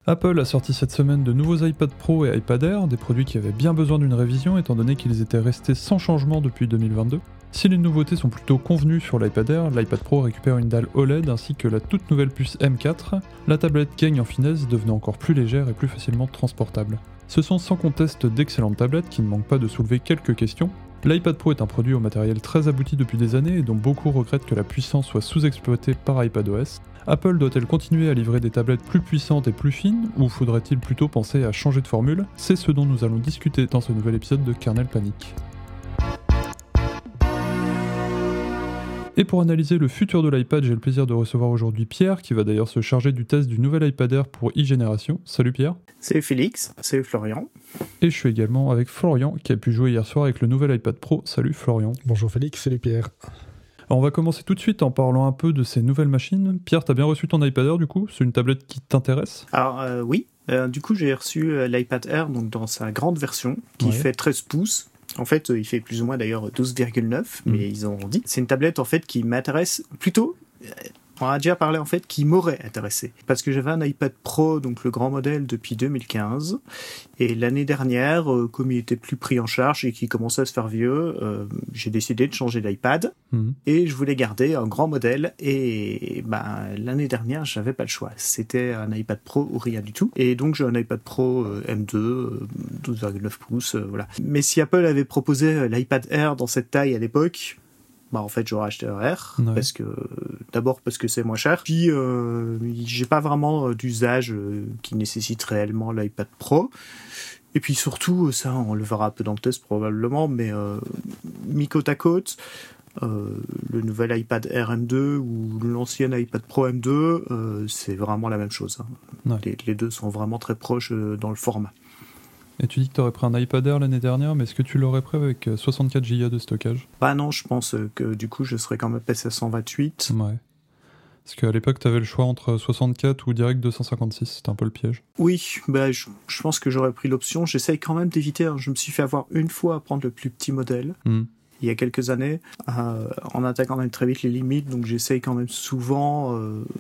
Apple a sorti cette semaine de nouveaux iPad Pro et iPad Air, des produits qui avaient bien besoin d'une révision étant donné qu'ils étaient restés sans changement depuis 2022. Si les nouveautés sont plutôt convenues sur l'iPad Air, l'iPad Pro récupère une dalle OLED ainsi que la toute nouvelle puce M4, la tablette gagne en finesse devenant encore plus légère et plus facilement transportable. Ce sont sans conteste d'excellentes tablettes qui ne manquent pas de soulever quelques questions. L'iPad Pro est un produit au matériel très abouti depuis des années et dont beaucoup regrettent que la puissance soit sous-exploitée par iPadOS. Apple doit-elle continuer à livrer des tablettes plus puissantes et plus fines, ou faudrait-il plutôt penser à changer de formule? C'est ce dont nous allons discuter dans ce nouvel épisode de Kernel Panic. Et pour analyser le futur de l'iPad, j'ai le plaisir de recevoir aujourd'hui Pierre, qui va d'ailleurs se charger du test du nouvel iPad Air pour e-génération. Salut Pierre. Salut Félix, salut Florian. Et je suis également avec Florian, qui a pu jouer hier soir avec le nouvel iPad Pro. Salut Florian. Bonjour Félix, salut Pierre. Alors on va commencer tout de suite en parlant un peu de ces nouvelles machines. Pierre, t'as bien reçu ton iPad Air du coup? C'est une tablette qui t'intéresse? Alors oui, du coup j'ai reçu l'iPad Air donc, dans sa grande version qui fait 13 pouces. En fait, il fait plus ou moins d'ailleurs 12,9, mais ils ont dit. C'est une tablette en fait qui m'intéresse plutôt. On a déjà parlé en fait qui m'aurait intéressé parce que j'avais un iPad Pro, donc le grand modèle depuis 2015, et l'année dernière, comme il était plus pris en charge et qu'il commençait à se faire vieux, j'ai décidé de changer d'iPad et je voulais garder un grand modèle. Et l'année dernière, j'avais pas le choix. C'était un iPad Pro ou rien du tout. Et donc j'ai un iPad Pro M2, 12,9 pouces, voilà. Mais si Apple avait proposé l'iPad Air dans cette taille à l'époque, en fait j'aurais acheté un R, d'abord parce que c'est moins cher, puis j'ai pas vraiment d'usage qui nécessite réellement l'iPad Pro, et puis surtout, ça on le verra un peu dans le test probablement, mais mis côte à côte, le nouvel iPad Air M2 ou l'ancien iPad Pro M2, c'est vraiment la même chose, hein. Les deux sont vraiment très proches dans le format. Et tu dis que tu aurais pris un iPad Air l'année dernière, mais est-ce que tu l'aurais pris avec 64 Go de stockage? Non, je pense que du coup je serais quand même passé à 128. Ouais. Parce qu'à l'époque, tu avais le choix entre 64 ou direct 256, c'était un peu le piège. Oui, je pense que j'aurais pris l'option. J'essaye quand même d'éviter, hein. Je me suis fait avoir une fois à prendre le plus petit modèle. Il y a quelques années, on atteint quand même très vite les limites, donc j'essaye quand même souvent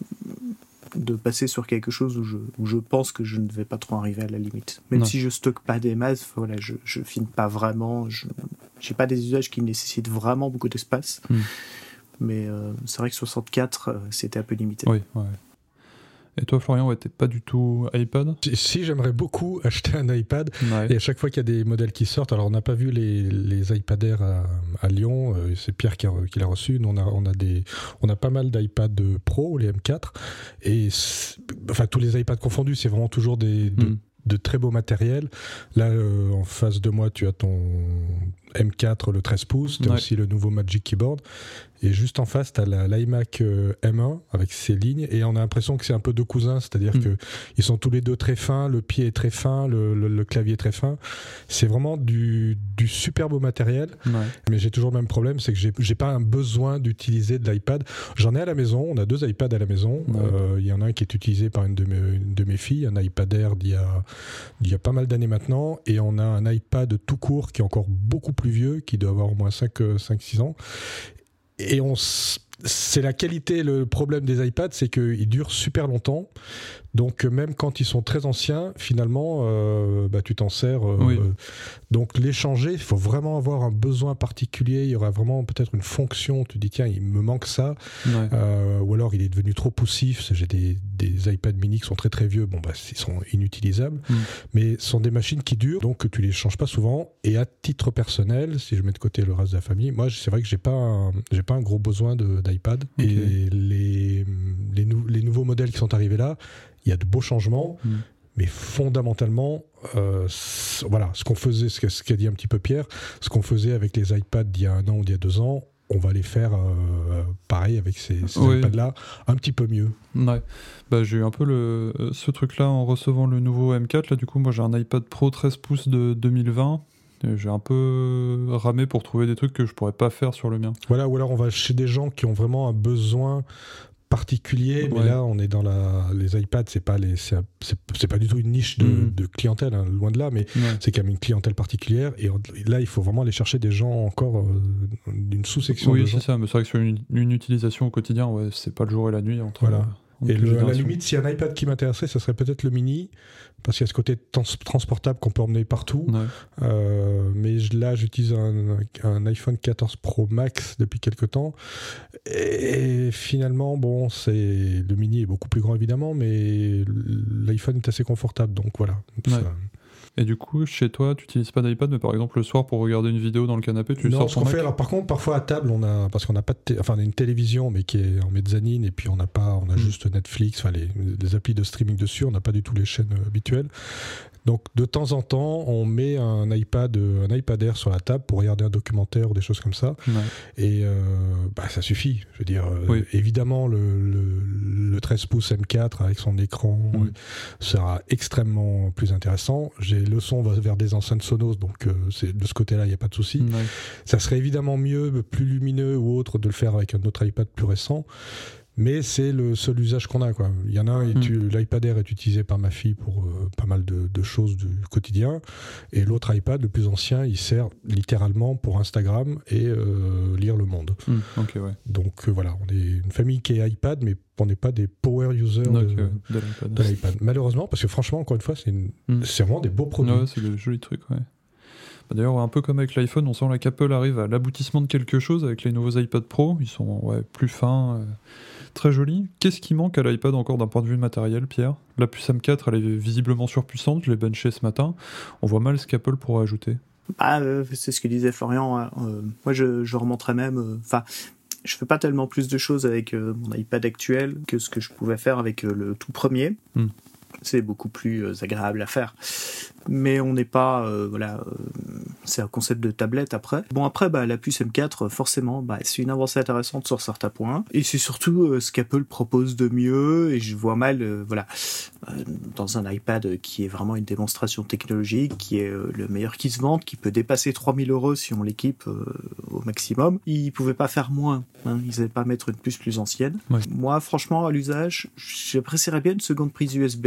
de passer sur quelque chose où je pense que je ne vais pas trop arriver à la limite. Même si je stocke pas des masses, voilà, je filme pas vraiment, j'ai pas des usages qui nécessitent vraiment beaucoup d'espace. Mais c'est vrai que 64, c'était un peu limité. Oui, ouais. Et toi, Florian, t'es pas du tout iPad? Si, j'aimerais beaucoup acheter un iPad. Et à chaque fois qu'il y a des modèles qui sortent, alors on n'a pas vu les iPad Air à Lyon, c'est Pierre qui l'a reçu. Nous, on a pas mal d'iPad Pro, les M4. Et tous les iPads confondus, c'est vraiment toujours de très beau matériel. Là, en face de moi, tu as ton M4, le 13 pouces, tu as aussi le nouveau Magic Keyboard, et juste en face, tu as l'iMac M1 avec ses lignes, et on a l'impression que c'est un peu deux cousins, c'est-à-dire qu'ils sont tous les deux très fins, le pied est très fin, le clavier est très fin. C'est vraiment du super beau matériel, mais j'ai toujours le même problème, c'est que j'ai pas un besoin d'utiliser de l'iPad. J'en ai à la maison, on a 2 iPads à la maison, il y en a un qui est utilisé par une de mes filles, un iPad Air d'il y a pas mal d'années maintenant, et on a un iPad tout court qui est encore beaucoup plus vieux, qui doit avoir au moins 5-6 ans. Et c'est la qualité, le problème des iPads, c'est qu'ils durent super longtemps. Donc même quand ils sont très anciens, finalement, tu t'en sers. Donc les changer, il faut vraiment avoir un besoin particulier. Il y aura vraiment peut-être une fonction. Tu dis tiens, il me manque ça. Ou alors il est devenu trop poussif. J'ai des iPad mini qui sont très très vieux. Ils sont inutilisables. Mais ce sont des machines qui durent. Donc tu les changes pas souvent. Et à titre personnel, si je mets de côté le reste de la famille, moi c'est vrai que j'ai pas un gros besoin d'iPad. Okay. Et les nouveaux modèles qui sont arrivés là, il y a de beaux changements, mais fondamentalement, ce qu'on faisait, ce qu'a dit un petit peu Pierre, ce qu'on faisait avec les iPads d'il y a 1 an ou d'il y a 2 ans, on va les faire pareil avec ces iPads-là, un petit peu mieux. Ouais. J'ai eu un peu ce truc-là en recevant le nouveau M4. Là, du coup, moi j'ai un iPad Pro 13 pouces de 2020. Et j'ai un peu ramé pour trouver des trucs que je pourrais pas faire sur le mien. Voilà, ou alors on va chez des gens qui ont vraiment un besoin particulier, mais là on est dans les iPads, c'est pas du tout une niche de clientèle, hein, loin de là, mais c'est quand même une clientèle particulière, et là il faut vraiment aller chercher des gens encore d'une sous-section de gens. Oui, c'est ça, mais c'est vrai que sur une utilisation au quotidien, c'est pas le jour et la nuit entre Et à la limite, s'il y a un iPad qui m'intéresserait, ce serait peut-être le mini, parce qu'il y a ce côté transportable qu'on peut emmener partout. Mais là, j'utilise un iPhone 14 Pro Max depuis quelques temps. Et finalement, bon, le mini est beaucoup plus grand évidemment, mais l'iPhone est assez confortable, donc voilà. Et du coup, chez toi, tu n'utilises pas d'iPad, mais par exemple le soir pour regarder une vidéo dans le canapé, tu sors ton Mac. Alors par contre, parfois à table, parce qu'on n'a pas on a une télévision, mais qui est en mezzanine, et puis on a juste Netflix, les applis de streaming dessus, on n'a pas du tout les chaînes habituelles. Donc de temps en temps, on met un iPad Air sur la table pour regarder un documentaire ou des choses comme ça. Et ça suffit. Je veux dire, évidemment, le 13 pouces M4 avec son écran sera extrêmement plus intéressant. Le son va vers des enceintes Sonos, donc de ce côté-là, il n'y a pas de souci. Ça serait évidemment mieux, plus lumineux ou autre, de le faire avec un autre iPad plus récent. Mais c'est le seul usage qu'on a, quoi. Il y en a un, l'iPad Air est utilisé par ma fille pour pas mal de choses du quotidien. Et l'autre iPad, le plus ancien, il sert littéralement pour Instagram et lire Le Monde. Donc voilà, on est une famille qui est iPad, mais on n'est pas des power users de l'iPad. Malheureusement, parce que franchement, encore une fois, c'est vraiment des beaux produits. Ouais, c'est des jolis trucs, D'ailleurs, un peu comme avec l'iPhone, on sent qu'Apple arrive à l'aboutissement de quelque chose avec les nouveaux iPad Pro. Ils sont plus fins, très jolis. Qu'est-ce qui manque à l'iPad encore d'un point de vue matériel, Pierre ? La puce M4, elle est visiblement surpuissante. Je l'ai benchée ce matin. On voit mal ce qu'Apple pourrait ajouter. C'est ce que disait Florian. Moi, je remonterais même... je fais pas tellement plus de choses avec mon iPad actuel que ce que je pouvais faire avec le tout premier. C'est beaucoup plus agréable à faire. Mais on n'est pas... c'est un concept de tablette après. Bon, après, la puce M4, forcément, c'est une avancée intéressante sur certains points. Et c'est surtout ce qu'Apple propose de mieux. Et je vois mal, dans un iPad qui est vraiment une démonstration technologique, qui est le meilleur qui se vende, qui peut dépasser 3 000 € si on l'équipe au maximum. Ils ne pouvaient pas faire moins. Ils n'avaient pas mettre une puce plus ancienne. Moi, franchement, à l'usage, j'apprécierais bien une seconde prise USB.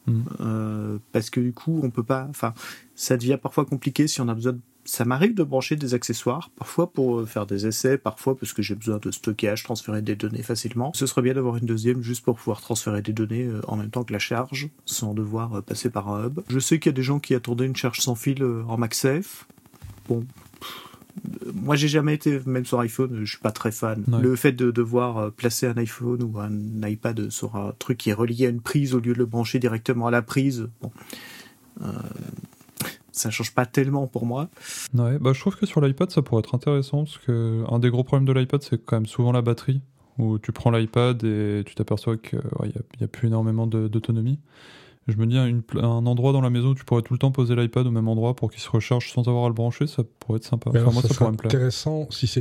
Parce que du coup on peut pas, ça devient parfois compliqué si on a besoin ça m'arrive de brancher des accessoires, parfois pour faire des essais, parfois parce que j'ai besoin de stockage, transférer des données facilement. Ce serait bien d'avoir une deuxième juste pour pouvoir transférer des données en même temps que la charge, sans devoir passer par un hub. Je sais qu'il y a des gens qui attendaient une charge sans fil en MagSafe. Bon, moi j'ai jamais été, même sur iPhone, je suis pas très fan. Le fait de devoir placer un iPhone ou un iPad sur un truc qui est relié à une prise au lieu de le brancher directement à la prise, ça change pas tellement pour moi. Je trouve que sur l'iPad ça pourrait être intéressant, parce que un des gros problèmes de l'iPad c'est quand même souvent la batterie, où tu prends l'iPad et tu t'aperçois qu'il y a plus énormément d'autonomie. Je me dis, un endroit dans la maison où tu pourrais tout le temps poser l'iPad au même endroit pour qu'il se recharge sans avoir à le brancher, ça pourrait être sympa. Moi, ça pourrait me plaire. Intéressant si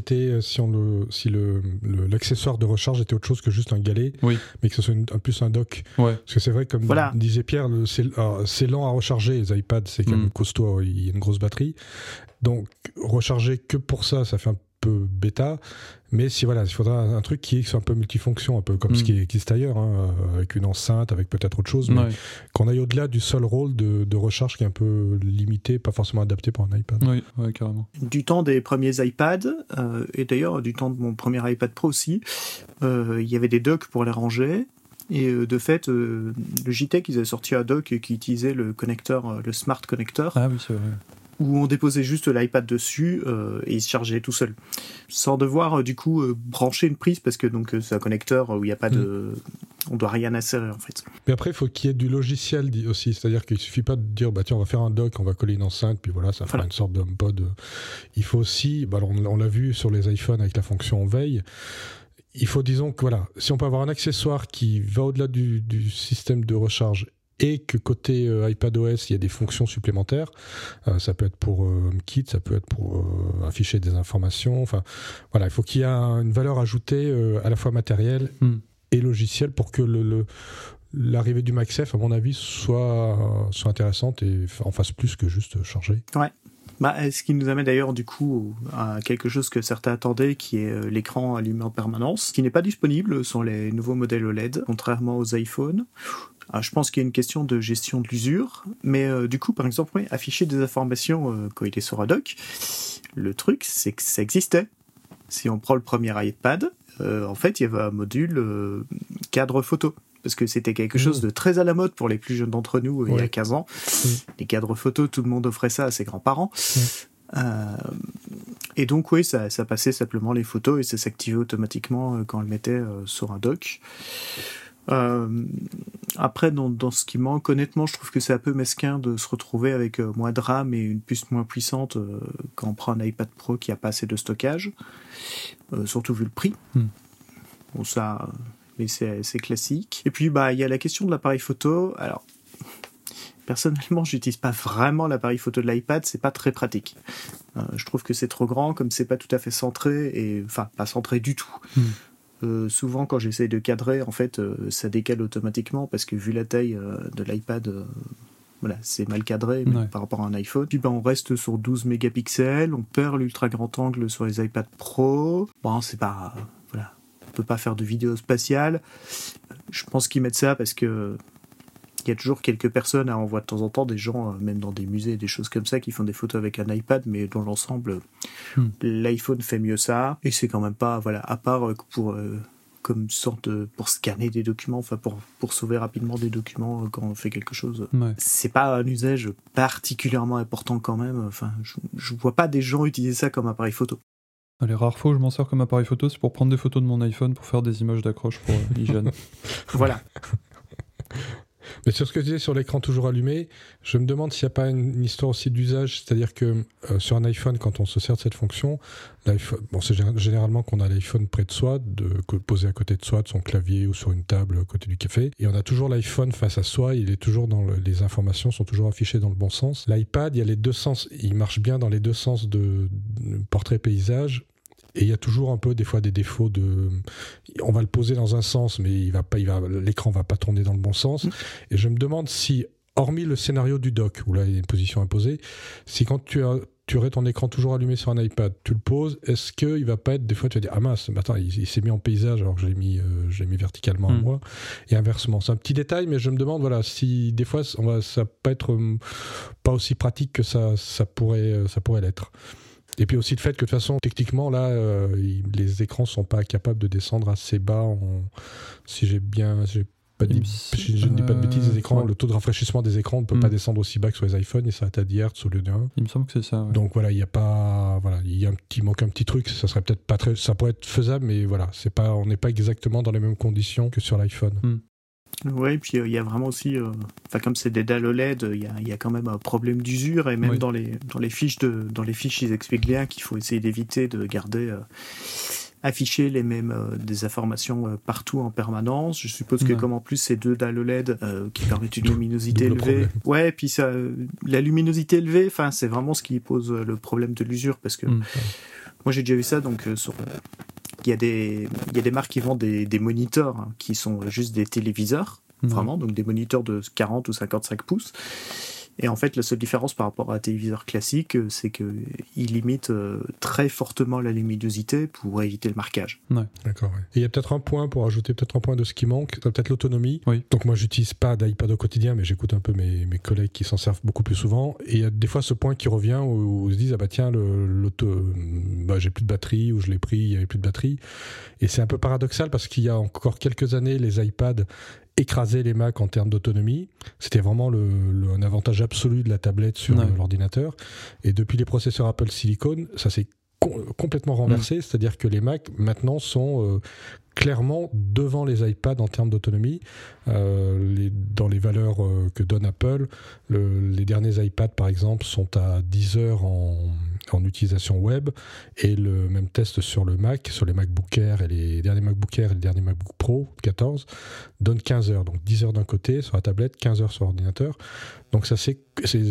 l'accessoire de recharge était autre chose que juste un galet, mais que ce soit plus un dock. Parce que c'est vrai, comme disait Pierre, c'est lent à recharger. Les iPads, c'est quand même costaud, il y a une grosse batterie. Donc, recharger que pour ça fait un peu bêta, mais il faudra un truc qui est un peu multifonction, un peu comme ce qui existe ailleurs, avec une enceinte, avec peut-être autre chose, mais qu'on aille au-delà du seul rôle de recharge qui est un peu limité, pas forcément adapté pour un iPad. Oui, carrément. Du temps des premiers iPads, et d'ailleurs du temps de mon premier iPad Pro aussi, il y avait des docks pour les ranger. Et de fait, le Logitech, ils avaient sorti un dock qui utilisait le connecteur, le Smart Connector. Ah oui, c'est vrai. Où on déposait juste l'iPad dessus et il se chargeait tout seul. Sans devoir du coup brancher une prise, parce que donc c'est un connecteur où il n'y a pas de... On doit rien insérer en fait. Mais après, il faut qu'il y ait du logiciel aussi. C'est-à-dire qu'il ne suffit pas de dire tiens, on va faire un dock, on va coller une enceinte, puis voilà, ça fera une sorte d'HomePod. Il faut aussi, on l'a vu sur les iPhones avec la fonction veille, il faut, disons que si on peut avoir un accessoire qui va au-delà du système de recharge et que côté iPadOS, il y a des fonctions supplémentaires. Ça peut être pour HomeKit, ça peut être pour afficher des informations. Il faut qu'il y ait une valeur ajoutée à la fois matérielle et logicielle pour que l'arrivée du MagSafe, à mon avis, soit intéressante et en fasse plus que juste charger. Ouais. Ce qui nous amène d'ailleurs du coup à quelque chose que certains attendaient, qui est l'écran allumé en permanence, qui n'est pas disponible sur les nouveaux modèles OLED, contrairement aux iPhones. Je pense qu'il y a une question de gestion de l'usure, mais du coup, par exemple, afficher des informations quand il est sur un dock, le truc, c'est que ça existait. Si on prend le premier iPad, en fait, il y avait un module cadre photo. parce que c'était quelque chose de très à la mode pour les plus jeunes d'entre nous il y a 15 ans. Les cadres photos, tout le monde offrait ça à ses grands-parents. Et donc oui, ça passait simplement les photos et ça s'activait automatiquement quand on le mettait sur un dock. Après, dans ce qui manque, honnêtement, je trouve que c'est un peu mesquin de se retrouver avec moins de RAM et une puce moins puissante quand on prend un iPad Pro qui a pas assez de stockage, surtout vu le prix. Bon, ça, mais c'est classique. Et puis, il y a la question de l'appareil photo. Alors, personnellement, j'utilise pas vraiment l'appareil photo de l'iPad, c'est pas très pratique. Je trouve que c'est trop grand, comme c'est pas tout à fait centré, et enfin, pas centré du tout. Souvent, quand j'essaye de cadrer, en fait, ça décale automatiquement parce que vu la taille de l'iPad, c'est mal cadré par rapport à un iPhone. Puis on reste sur 12 mégapixels, on perd l'ultra grand angle sur les iPad Pro. Bon, c'est pas... on peut pas faire de vidéo spatiale. Je pense qu'ils mettent ça parce que il y a toujours quelques personnes, on voit de temps en temps des gens, même dans des musées, des choses comme ça, qui font des photos avec un iPad, mais dans l'ensemble, l'iPhone fait mieux ça, et c'est quand même pas, à part pour comme sorte pour scanner des documents, enfin pour sauver rapidement des documents quand on fait quelque chose. C'est pas un usage particulièrement important quand même. Enfin, je vois pas des gens utiliser ça comme appareil photo. Les rares fois où je m'en sers comme appareil photo, c'est pour prendre des photos de mon iPhone pour faire des images d'accroche pour l'hygiène. Voilà. Mais sur ce que tu disais sur l'écran toujours allumé, je me demande s'il n'y a pas une histoire aussi d'usage, c'est-à-dire que sur un iPhone, quand on se sert de cette fonction, c'est généralement qu'on a l'iPhone près de soi, posé à côté de soi, de son clavier ou sur une table à côté du café, et on a toujours l'iPhone face à soi, il est toujours les informations sont toujours affichées dans le bon sens. L'iPad, il y a les deux sens, il marche bien dans les deux sens de portrait-paysage. Et il y a toujours un peu des fois des défauts on va le poser dans un sens, mais l'écran va pas tourner dans le bon sens. Et je me demande si, hormis le scénario du dock, où là il y a une position imposée, si quand tu aurais ton écran toujours allumé sur un iPad, tu le poses, est-ce qu'il va pas être, des fois tu vas dire, ah mince, mais attends, il s'est mis en paysage alors que je l'ai mis verticalement à moi, et inversement. C'est un petit détail, mais je me demande, si des fois ça va pas être pas aussi pratique que ça pourrait l'être. Et puis aussi le fait que de toute façon, techniquement, là, les écrans sont pas capables de descendre assez bas. Si je ne dis pas de bêtises, les écrans, le taux de rafraîchissement des écrans ne peut pas descendre aussi bas que sur les iPhones, et ça va être à 10 Hz au lieu de 1. Il me semble que c'est ça. Ouais. Donc il manque un petit truc. Ça serait peut-être pas très, ça pourrait être faisable, mais on n'est pas exactement dans les mêmes conditions que sur l'iPhone. Oui, puis il y a vraiment aussi, comme c'est des dalles OLED, il y a quand même un problème d'usure, et même dans les fiches ils expliquent bien qu'il faut essayer d'éviter de garder afficher les mêmes des informations partout en permanence. Je suppose que comme en plus ces deux dalles OLED qui permettent une luminosité élevée, et puis ça, la luminosité élevée, c'est vraiment ce qui pose le problème de l'usure, parce que moi j'ai déjà vu ça, donc sur il y a des marques qui vendent des moniteurs qui sont juste des téléviseurs, vraiment, donc des moniteurs de 40 ou 55 pouces. Et en fait, la seule différence par rapport à un téléviseur classique, c'est qu'il limite très fortement la luminosité pour éviter le marquage. Ouais. D'accord. Ouais. Et il y a peut-être un point, pour ajouter peut-être un point de ce qui manque, c'est peut-être l'autonomie. Oui. Donc moi, j'utilise pas d'iPad au quotidien, mais j'écoute un peu mes collègues qui s'en servent beaucoup plus souvent. Et il y a des fois ce point qui revient où ils se disent, tiens, j'ai plus de batterie, ou je l'ai pris, il y avait plus de batterie. Et c'est un peu paradoxal parce qu'il y a encore quelques années, les iPads écraser les Mac en termes d'autonomie. C'était vraiment un avantage absolu de la tablette sur l'ordinateur. Et depuis les processeurs Apple Silicon, ça s'est complètement renversé. C'est-à-dire que les Mac, maintenant, sont clairement devant les iPads en termes d'autonomie. Dans les valeurs que donne Apple, les derniers iPads, par exemple, sont à 10 heures en utilisation web, et le même test sur les MacBook Air et les derniers MacBook Air et les derniers MacBook Pro 14 donne 15 heures, donc 10 heures d'un côté sur la tablette, 15 heures sur l'ordinateur. Donc ça c'est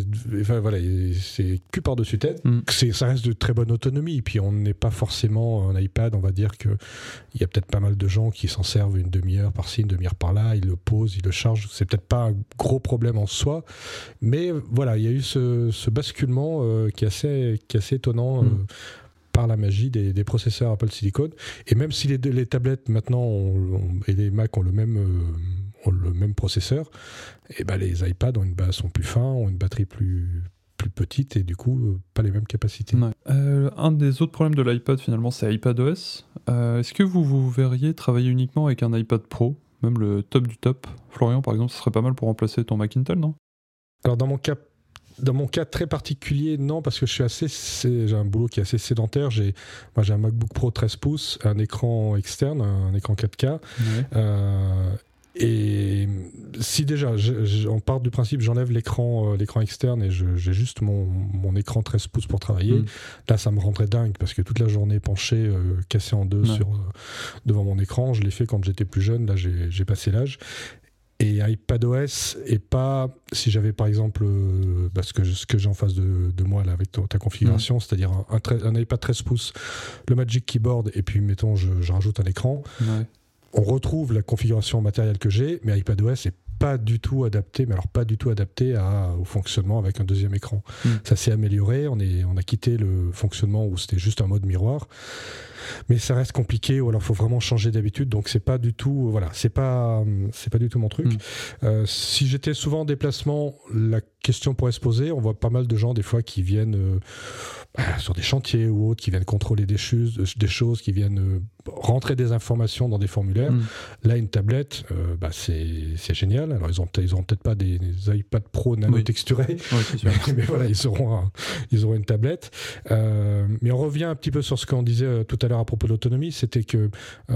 cul par-dessus tête. Ça reste de très bonne autonomie, et puis on n'est pas forcément un iPad, on va dire que il y a peut-être pas mal de gens qui s'en servent une demi-heure par-ci, une demi-heure par-là, ils le posent, ils le chargent, c'est peut-être pas un gros problème en soi, mais il y a eu ce basculement qui est assez étonnant par la magie des processeurs Apple Silicon. Et même si les tablettes maintenant et les Mac ont le même processeur, et les iPads sont plus fins, ont une batterie plus petite, et du coup pas les mêmes capacités. Un des autres problèmes de l'iPad finalement, c'est iPadOS. Est-ce que vous verriez travailler uniquement avec un iPad Pro, même le top du top. Florian, par exemple, ce serait pas mal pour remplacer ton Mac Intel, non ? Alors dans mon cas très particulier, non, parce que j'ai un boulot qui est assez sédentaire. J'ai un MacBook Pro 13 pouces, un écran externe, un écran 4K. Ouais. Et si déjà, on part du principe, j'enlève l'écran externe et j'ai juste mon écran 13 pouces pour travailler, là ça me rendrait dingue parce que toute la journée penché, cassé en deux devant mon écran, je l'ai fait quand j'étais plus jeune, là j'ai passé l'âge. Et iPadOS est pas, si j'avais par exemple ce que j'ai en face de moi là avec ta configuration, c'est-à-dire un iPad 13 pouces, le Magic Keyboard et puis mettons je rajoute un écran, on retrouve la configuration matérielle que j'ai, mais iPadOS est pas du tout adapté, mais alors pas du tout adapté au fonctionnement avec un deuxième écran. Ça s'est amélioré, on a quitté le fonctionnement où c'était juste un mode miroir, mais ça reste compliqué, ou alors il faut vraiment changer d'habitude, donc c'est pas du tout, c'est pas du tout mon truc. Si j'étais souvent en déplacement, la question pourrait se poser, on voit pas mal de gens des fois qui viennent sur des chantiers ou autres, qui viennent contrôler des choses, qui viennent rentrer des informations dans des formulaires. Là, une tablette, c'est génial. Alors, ils auront peut-être pas des iPad Pro nano-texturés, mais voilà, ils auront une tablette. Mais on revient un petit peu sur ce qu'on disait tout à l'heure à propos de l'autonomie, c'était que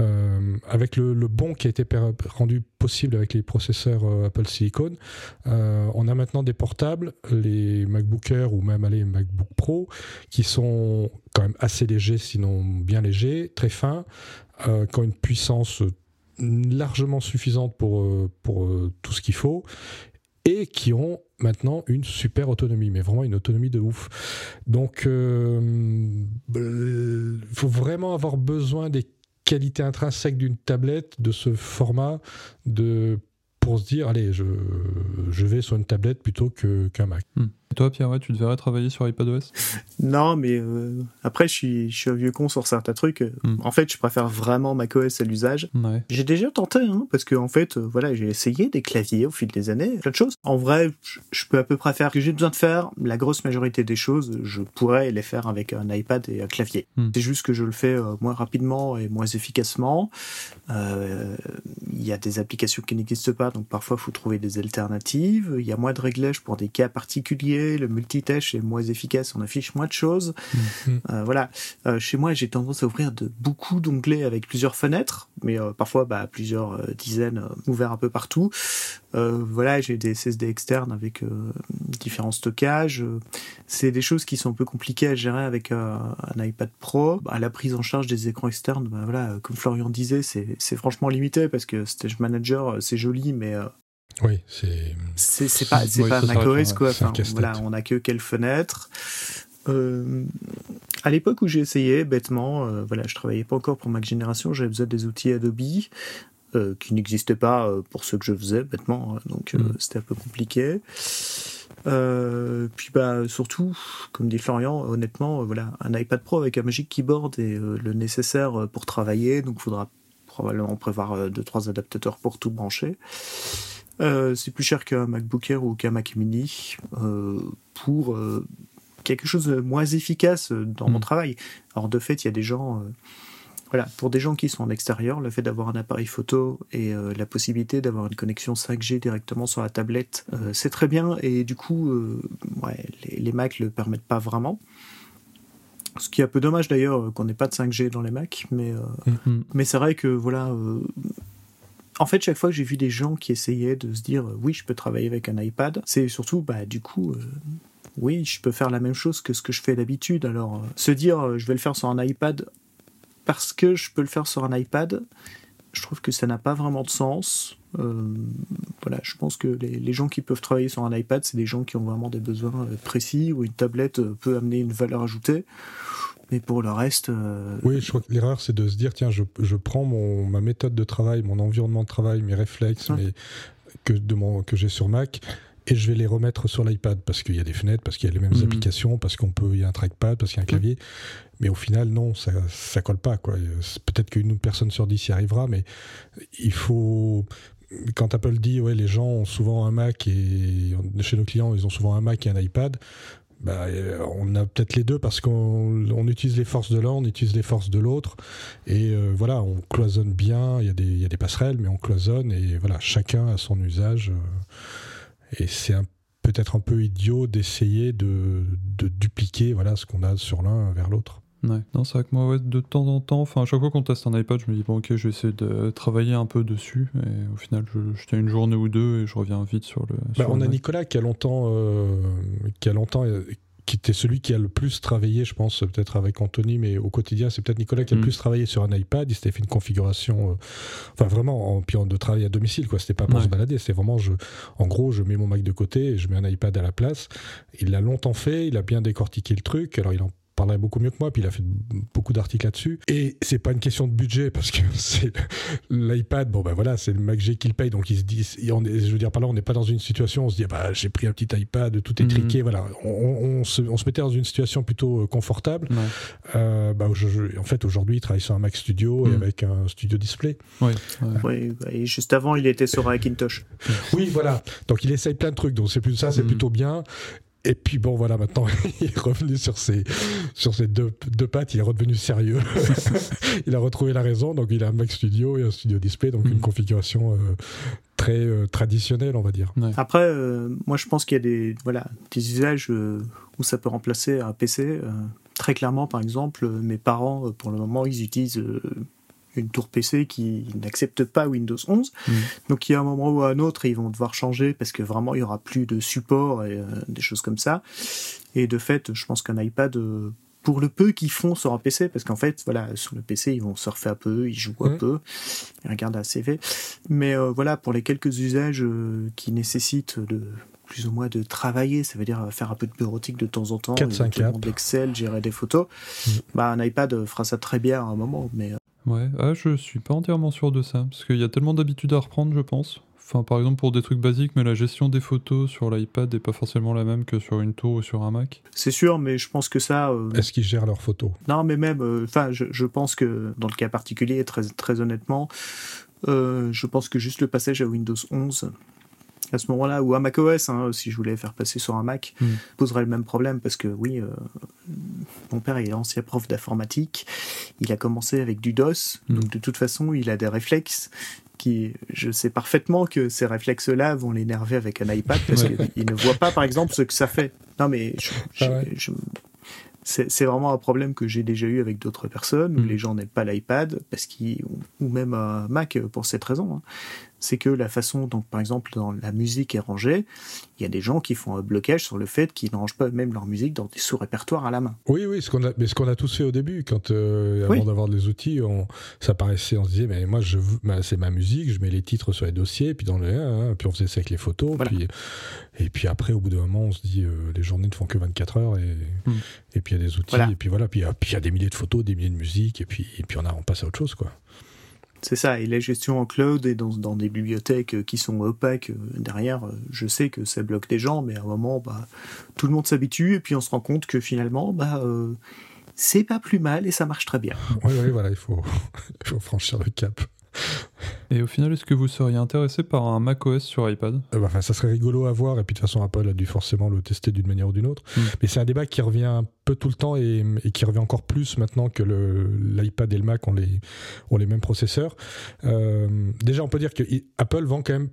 avec le bond qui a été rendu possible avec les processeurs Apple Silicon, on a maintenant des portables, les MacBook Air ou même les MacBook Pro, qui sont quand même assez légers, sinon bien légers, très fins, qui ont une puissance largement suffisante pour tout ce qu'il faut, et qui ont maintenant une super autonomie, mais vraiment une autonomie de ouf. Donc, il faut vraiment avoir besoin des qualités intrinsèques d'une tablette, de ce format, pour se dire, allez, je vais sur une tablette plutôt qu'un Mac. Et toi, Pierre, tu devrais travailler sur iPadOS ? Non, mais après, je suis un vieux con sur certains trucs. En fait, je préfère vraiment macOS à l'usage. Ouais. J'ai déjà tenté, parce que en fait, j'ai essayé des claviers au fil des années, plein de choses. En vrai, je peux à peu près faire ce que j'ai besoin de faire. La grosse majorité des choses, je pourrais les faire avec un iPad et un clavier. C'est juste que je le fais moins rapidement et moins efficacement. Il y a des applications qui n'existent pas, donc parfois, il faut trouver des alternatives. Il y a moins de réglages pour des cas particuliers. Le multitâche est moins efficace, on affiche moins de choses. Chez moi, j'ai tendance à ouvrir beaucoup d'onglets avec plusieurs fenêtres, mais parfois plusieurs dizaines ouverts un peu partout. J'ai des SSD externes avec différents stockages. C'est des choses qui sont un peu compliquées à gérer avec un iPad Pro. La prise en charge des écrans externes, comme Florian disait, c'est franchement limité parce que Stage Manager, c'est joli, mais oui, c'est pas macOS quoi. On n'a que quelques fenêtres. À l'époque où j'ai essayé, bêtement, je travaillais pas encore pour Mac Génération, j'avais besoin des outils Adobe qui n'existaient pas pour ce que je faisais, bêtement, donc c'était un peu compliqué. Surtout, comme dit Florian, honnêtement, un iPad Pro avec un Magic Keyboard et le nécessaire pour travailler, donc il faudra probablement prévoir 2-3 adaptateurs pour tout brancher. C'est plus cher qu'un MacBook Air ou qu'un Mac Mini pour quelque chose de moins efficace dans mon travail. Alors de fait, il y a des gens, pour des gens qui sont en extérieur, le fait d'avoir un appareil photo et la possibilité d'avoir une connexion 5G directement sur la tablette, c'est très bien. Et du coup, les Macs le permettent pas vraiment. Ce qui est un peu dommage d'ailleurs qu'on n'ait pas de 5G dans les Macs, mais c'est vrai que en fait, chaque fois que j'ai vu des gens qui essayaient de se dire oui, je peux travailler avec un iPad, c'est surtout oui, je peux faire la même chose que ce que je fais d'habitude. Alors, se dire je vais le faire sur un iPad parce que je peux le faire sur un iPad, je trouve que ça n'a pas vraiment de sens. Je pense que les gens qui peuvent travailler sur un iPad, c'est des gens qui ont vraiment des besoins précis, où une tablette peut amener une valeur ajoutée. Mais pour le reste... Oui, je crois que l'erreur, c'est de se dire, tiens, je prends ma méthode de travail, mon environnement de travail, mes réflexes que j'ai sur Mac, et je vais les remettre sur l'iPad, parce qu'il y a des fenêtres, parce qu'il y a les mêmes applications, parce il y a un trackpad, parce qu'il y a un clavier. Mais au final, non, ça colle pas, quoi. Peut-être qu'une personne sur 10 y arrivera, mais il faut... Quand Apple dit, les gens ont souvent un Mac, et chez nos clients, ils ont souvent un Mac et un iPad, on a peut-être les deux parce qu'on utilise les forces de l'un, on utilise les forces de l'autre, et voilà, on cloisonne bien, il y a des passerelles, mais on cloisonne, et voilà, chacun a son usage, et c'est peut-être un peu idiot d'essayer de dupliquer ce qu'on a sur l'un vers l'autre. Ouais. Non, c'est vrai que moi, de temps en temps, à chaque fois qu'on teste un iPad, je me dis bon, ok, je vais essayer de travailler un peu dessus, et au final, je tiens une journée ou deux et je reviens vite sur le. On a Nicolas qui a longtemps, qui était celui qui a le plus travaillé, je pense, peut-être avec Anthony, mais au quotidien, c'est peut-être Nicolas qui a le plus travaillé sur un iPad. Il s'était fait une configuration, vraiment, de travail à domicile, quoi. C'était pas pour se balader, c'était vraiment, en gros, je mets mon Mac de côté et je mets un iPad à la place. Il l'a longtemps fait, il a bien décortiqué le truc, alors il en parlerait beaucoup mieux que moi, puis il a fait beaucoup d'articles là-dessus, et c'est pas une question de budget parce que c'est l'iPad, c'est le Mac G qui le paye, donc ils se disent, je veux dire par là, on n'est pas dans une situation où on se dit j'ai pris un petit iPad, tout est triqué, voilà, on se mettait dans une situation plutôt confortable. En fait aujourd'hui il travaille sur un Mac Studio et avec un Studio Display. Et juste avant il était sur Hackintosh. Oui, voilà, donc il essaye plein de trucs, donc c'est plutôt bien. Et puis maintenant il est revenu sur ses deux pattes, il est redevenu sérieux. Il a retrouvé la raison, donc il a un Mac Studio et un Studio Display, donc une configuration très traditionnelle, on va dire. Ouais. Après, moi je pense qu'il y a des usages où ça peut remplacer un PC. Très clairement, par exemple, mes parents, pour le moment, ils utilisent une tour PC qui n'accepte pas Windows 11. Donc il y a un moment ou un autre, ils vont devoir changer parce que vraiment il n'y aura plus de support et des choses comme ça. Et de fait, je pense qu'un iPad, pour le peu qu'ils font sur un PC, parce qu'en fait, sur le PC, ils vont surfer un peu, ils jouent un peu, ils regardent la CV. Mais pour les quelques usages qui nécessitent plus ou moins de travailler, ça veut dire faire un peu de bureautique de temps en temps, d'Excel, gérer des photos, un iPad fera ça très bien à un moment, mais... Ouais, je suis pas entièrement sûr de ça, parce qu'il y a tellement d'habitudes à reprendre, je pense. Par exemple pour des trucs basiques, mais la gestion des photos sur l'iPad n'est pas forcément la même que sur une tour ou sur un Mac. C'est sûr, mais je pense que ça... Est-ce qu'ils gèrent leurs photos ? Non, mais même... je pense que dans le cas particulier, très, très honnêtement, je pense que juste le passage à Windows 11... à ce moment-là, ou à macOS, si je voulais faire passer sur un Mac, poserait le même problème, parce que mon père est ancien prof d'informatique, il a commencé avec du DOS, donc de toute façon, il a des réflexes je sais parfaitement que ces réflexes-là vont l'énerver avec un iPad, parce qu'il ne voit pas, par exemple, ce que ça fait. Non, mais c'est vraiment un problème que j'ai déjà eu avec d'autres personnes, où les gens n'aiment pas l'iPad, ou même un Mac pour cette raison. C'est que la façon dont, par exemple, dans la musique est rangée, il y a des gens qui font un blocage sur le fait qu'ils ne rangent pas même leur musique dans des sous-répertoires à la main. Oui, ce qu'on a tous fait au début, quand avant d'avoir les outils, ça paraissait, on se disait, mais moi, c'est ma musique, je mets les titres sur les dossiers, puis puis on faisait ça avec les photos, et puis après, au bout d'un moment, on se dit, les journées ne font que 24 heures, et puis il y a des outils, et puis puis il y a des milliers de photos, des milliers de musiques, et puis on passe à autre chose, quoi. C'est ça, et la gestion en cloud et dans des bibliothèques qui sont opaques derrière, je sais que ça bloque des gens, mais à un moment, tout le monde s'habitue, et puis on se rend compte que finalement, c'est pas plus mal et ça marche très bien. Oui, voilà, il faut franchir le cap. Et au final, est-ce que vous seriez intéressé par un macOS sur iPad ? Ça serait rigolo à voir, et puis de toute façon Apple a dû forcément le tester d'une manière ou d'une autre, mais c'est un débat qui revient un peu tout le temps, et qui revient encore plus maintenant que l'iPad et le Mac ont les mêmes processeurs. Déjà on peut dire que Apple vend quand même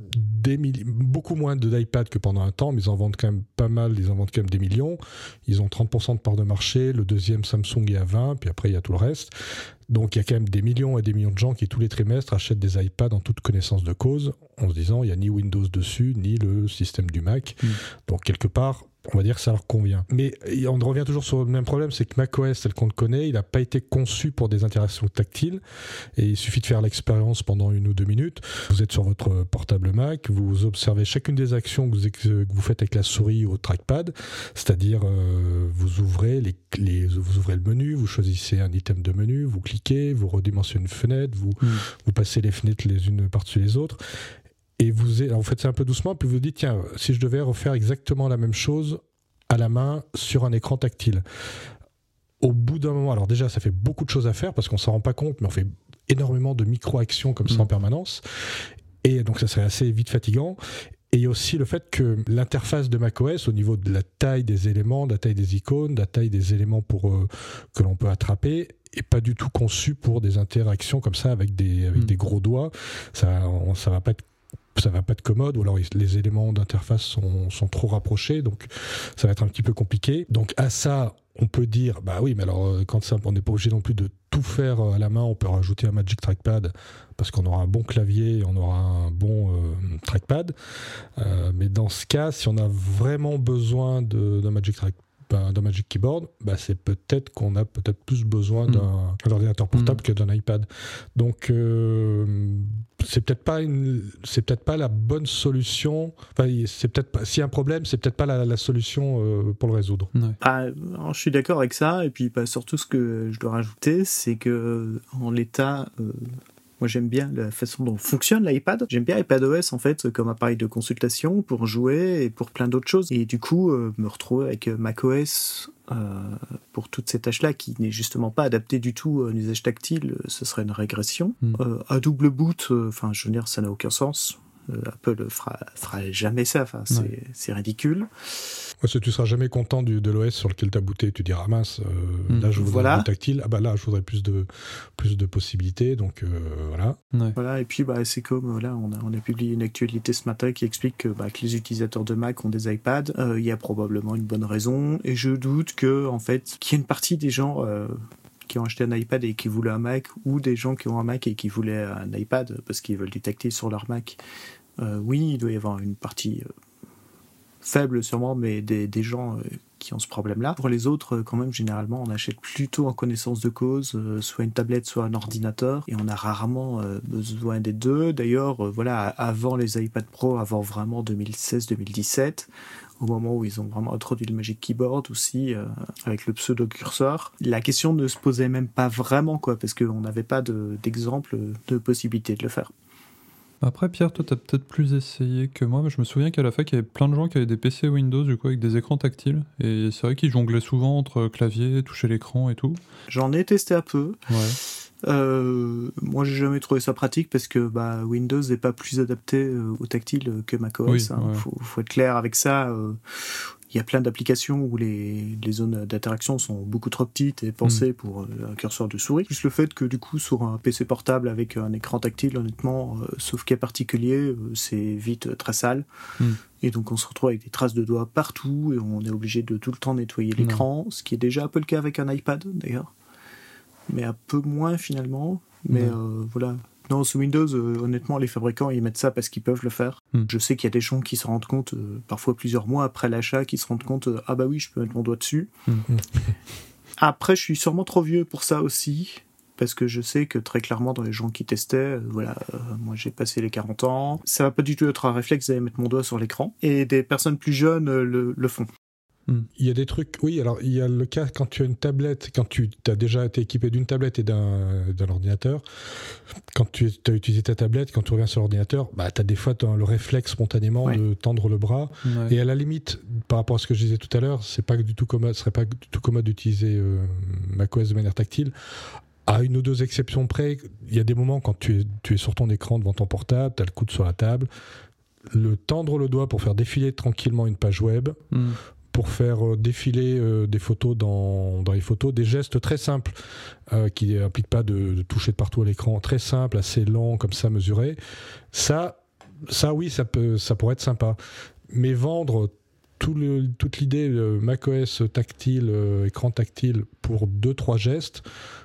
beaucoup moins d'iPad que pendant un temps, mais ils en vendent quand même pas mal, ils en vendent quand même des millions. Ils ont 30% de part de marché, le deuxième Samsung est à 20%, puis après il y a tout le reste. Donc il y a quand même des millions et des millions de gens qui tous les trimestres achètent des iPads en toute connaissance de cause, en se disant il n'y a ni Windows dessus, ni le système du Mac. Donc quelque part, on va dire que ça leur convient. Mais on revient toujours sur le même problème, c'est que macOS, tel qu'on le connaît, il n'a pas été conçu pour des interactions tactiles, et il suffit de faire l'expérience pendant 1 ou 2 minutes. Vous êtes sur votre portable Mac, vous observez chacune des actions que vous faites avec la souris au trackpad, c'est-à-dire vous ouvrez vous ouvrez le menu, vous choisissez un item de menu, vous cliquez, vous redimensionnez une fenêtre, vous passez les fenêtres les unes par-dessus les autres. Et vous faites ça un peu doucement, puis vous dites, tiens, si je devais refaire exactement la même chose à la main sur un écran tactile. Au bout d'un moment, alors déjà, ça fait beaucoup de choses à faire, parce qu'on s'en rend pas compte, mais on fait énormément de micro-actions comme ça en permanence. Et donc, ça serait assez vite fatigant. Et il y a aussi le fait que l'interface de macOS, au niveau de la taille des éléments, de la taille des icônes, de la taille des éléments que l'on peut attraper, est pas du tout conçue pour des interactions comme ça avec des gros doigts. Ça va pas être commode, ou alors les éléments d'interface sont trop rapprochés, donc ça va être un petit peu compliqué. Donc à ça, on peut dire, bah oui, mais alors quand ça, on n'est pas obligé non plus de tout faire à la main, on peut rajouter un Magic Trackpad, parce qu'on aura un bon clavier, on aura un bon trackpad. Mais dans ce cas, si on a vraiment besoin d'un Magic Trackpad, d'un Magic Keyboard, c'est peut-être qu'on a plus besoin d'un ordinateur portable que d'un iPad. Donc c'est peut-être pas la bonne solution. Enfin, c'est peut-être pas, s'il y a un problème, c'est peut-être pas la solution pour le résoudre. Ouais. Alors, je suis d'accord avec ça, et puis surtout ce que je dois rajouter, c'est que en l'état, moi j'aime bien la façon dont fonctionne l'iPad. J'aime bien iPadOS en fait comme appareil de consultation pour jouer et pour plein d'autres choses. Et du coup, me retrouver avec macOS pour toutes ces tâches-là qui n'est justement pas adapté du tout à un usage tactile, ce serait une régression. À double boot, je veux dire, ça n'a aucun sens. Apple fera jamais ça. C'est ridicule. Parce que tu seras jamais content de l'OS sur lequel tu as booté. Tu diras, mince, là je voudrais du tactile. Là je voudrais plus de possibilités. Donc voilà. Ouais. Voilà. Et puis c'est comme là, on a publié une actualité ce matin qui explique que les utilisateurs de Mac ont des iPads. Il y a probablement une bonne raison. Et je doute que en fait, qu'il y ait une partie des gens qui ont acheté un iPad et qui voulaient un Mac, ou des gens qui ont un Mac et qui voulaient un iPad parce qu'ils veulent du tactile sur leur Mac. Oui, il doit y avoir une partie faible sûrement, mais des gens qui ont ce problème-là. Pour les autres, quand même, généralement, on achète plutôt en connaissance de cause, soit une tablette, soit un ordinateur, et on a rarement besoin des deux. D'ailleurs, avant les iPad Pro, avant vraiment 2016-2017, au moment où ils ont vraiment introduit le Magic Keyboard aussi, avec le pseudo-curseur, la question ne se posait même pas vraiment, parce qu'on n'avait pas d'exemple de possibilité de le faire. Après, Pierre, toi, t'as peut-être plus essayé que moi, mais je me souviens qu'à la fac, il y avait plein de gens qui avaient des PC Windows, du coup, avec des écrans tactiles. Et c'est vrai qu'ils jonglaient souvent entre clavier, toucher l'écran et tout. J'en ai testé un peu. Ouais. Moi, j'ai jamais trouvé ça pratique parce que Windows n'est pas plus adapté au tactile que macOS. Oui, hein. Faut être clair avec ça. Il y a plein d'applications où les zones d'interaction sont beaucoup trop petites et pensées pour un curseur de souris. Juste le fait que du coup sur un PC portable avec un écran tactile, honnêtement, sauf cas particulier, c'est vite très sale. Et donc on se retrouve avec des traces de doigts partout et on est obligé de tout le temps nettoyer l'écran, ce qui est déjà un peu le cas avec un iPad d'ailleurs. Mais un peu moins finalement. Mais voilà. Non, sous Windows, honnêtement, les fabricants, ils mettent ça parce qu'ils peuvent le faire. Je sais qu'il y a des gens qui se rendent compte, parfois plusieurs mois après l'achat, qui se rendent compte, oui, je peux mettre mon doigt dessus. Après, je suis sûrement trop vieux pour ça aussi, parce que je sais que très clairement, dans les gens qui testaient, moi j'ai passé les 40 ans, ça va pas du tout être un réflexe d'aller mettre mon doigt sur l'écran, et des personnes plus jeunes le font. Il y a des trucs, oui, alors il y a le cas quand tu as une tablette, quand tu as déjà été équipé d'une tablette et d'un ordinateur, quand tu as utilisé ta tablette, quand tu reviens sur l'ordinateur, tu as des fois le réflexe spontanément de tendre le bras, et à la limite, par rapport à ce que je disais tout à l'heure, ce serait pas du tout commode d'utiliser macOS de manière tactile. À une ou deux exceptions près, il y a des moments quand tu es sur ton écran devant ton portable, tu as le coude sur la table, tendre le doigt pour faire défiler tranquillement une page web, pour faire défiler des photos dans les photos, des gestes très simples qui n'impliquent pas de toucher de partout à l'écran, très simple, assez lent, comme ça, mesuré. Ça oui, ça pourrait être sympa. Mais vendre toute l'idée macOS tactile, écran tactile pour 2-3 gestes,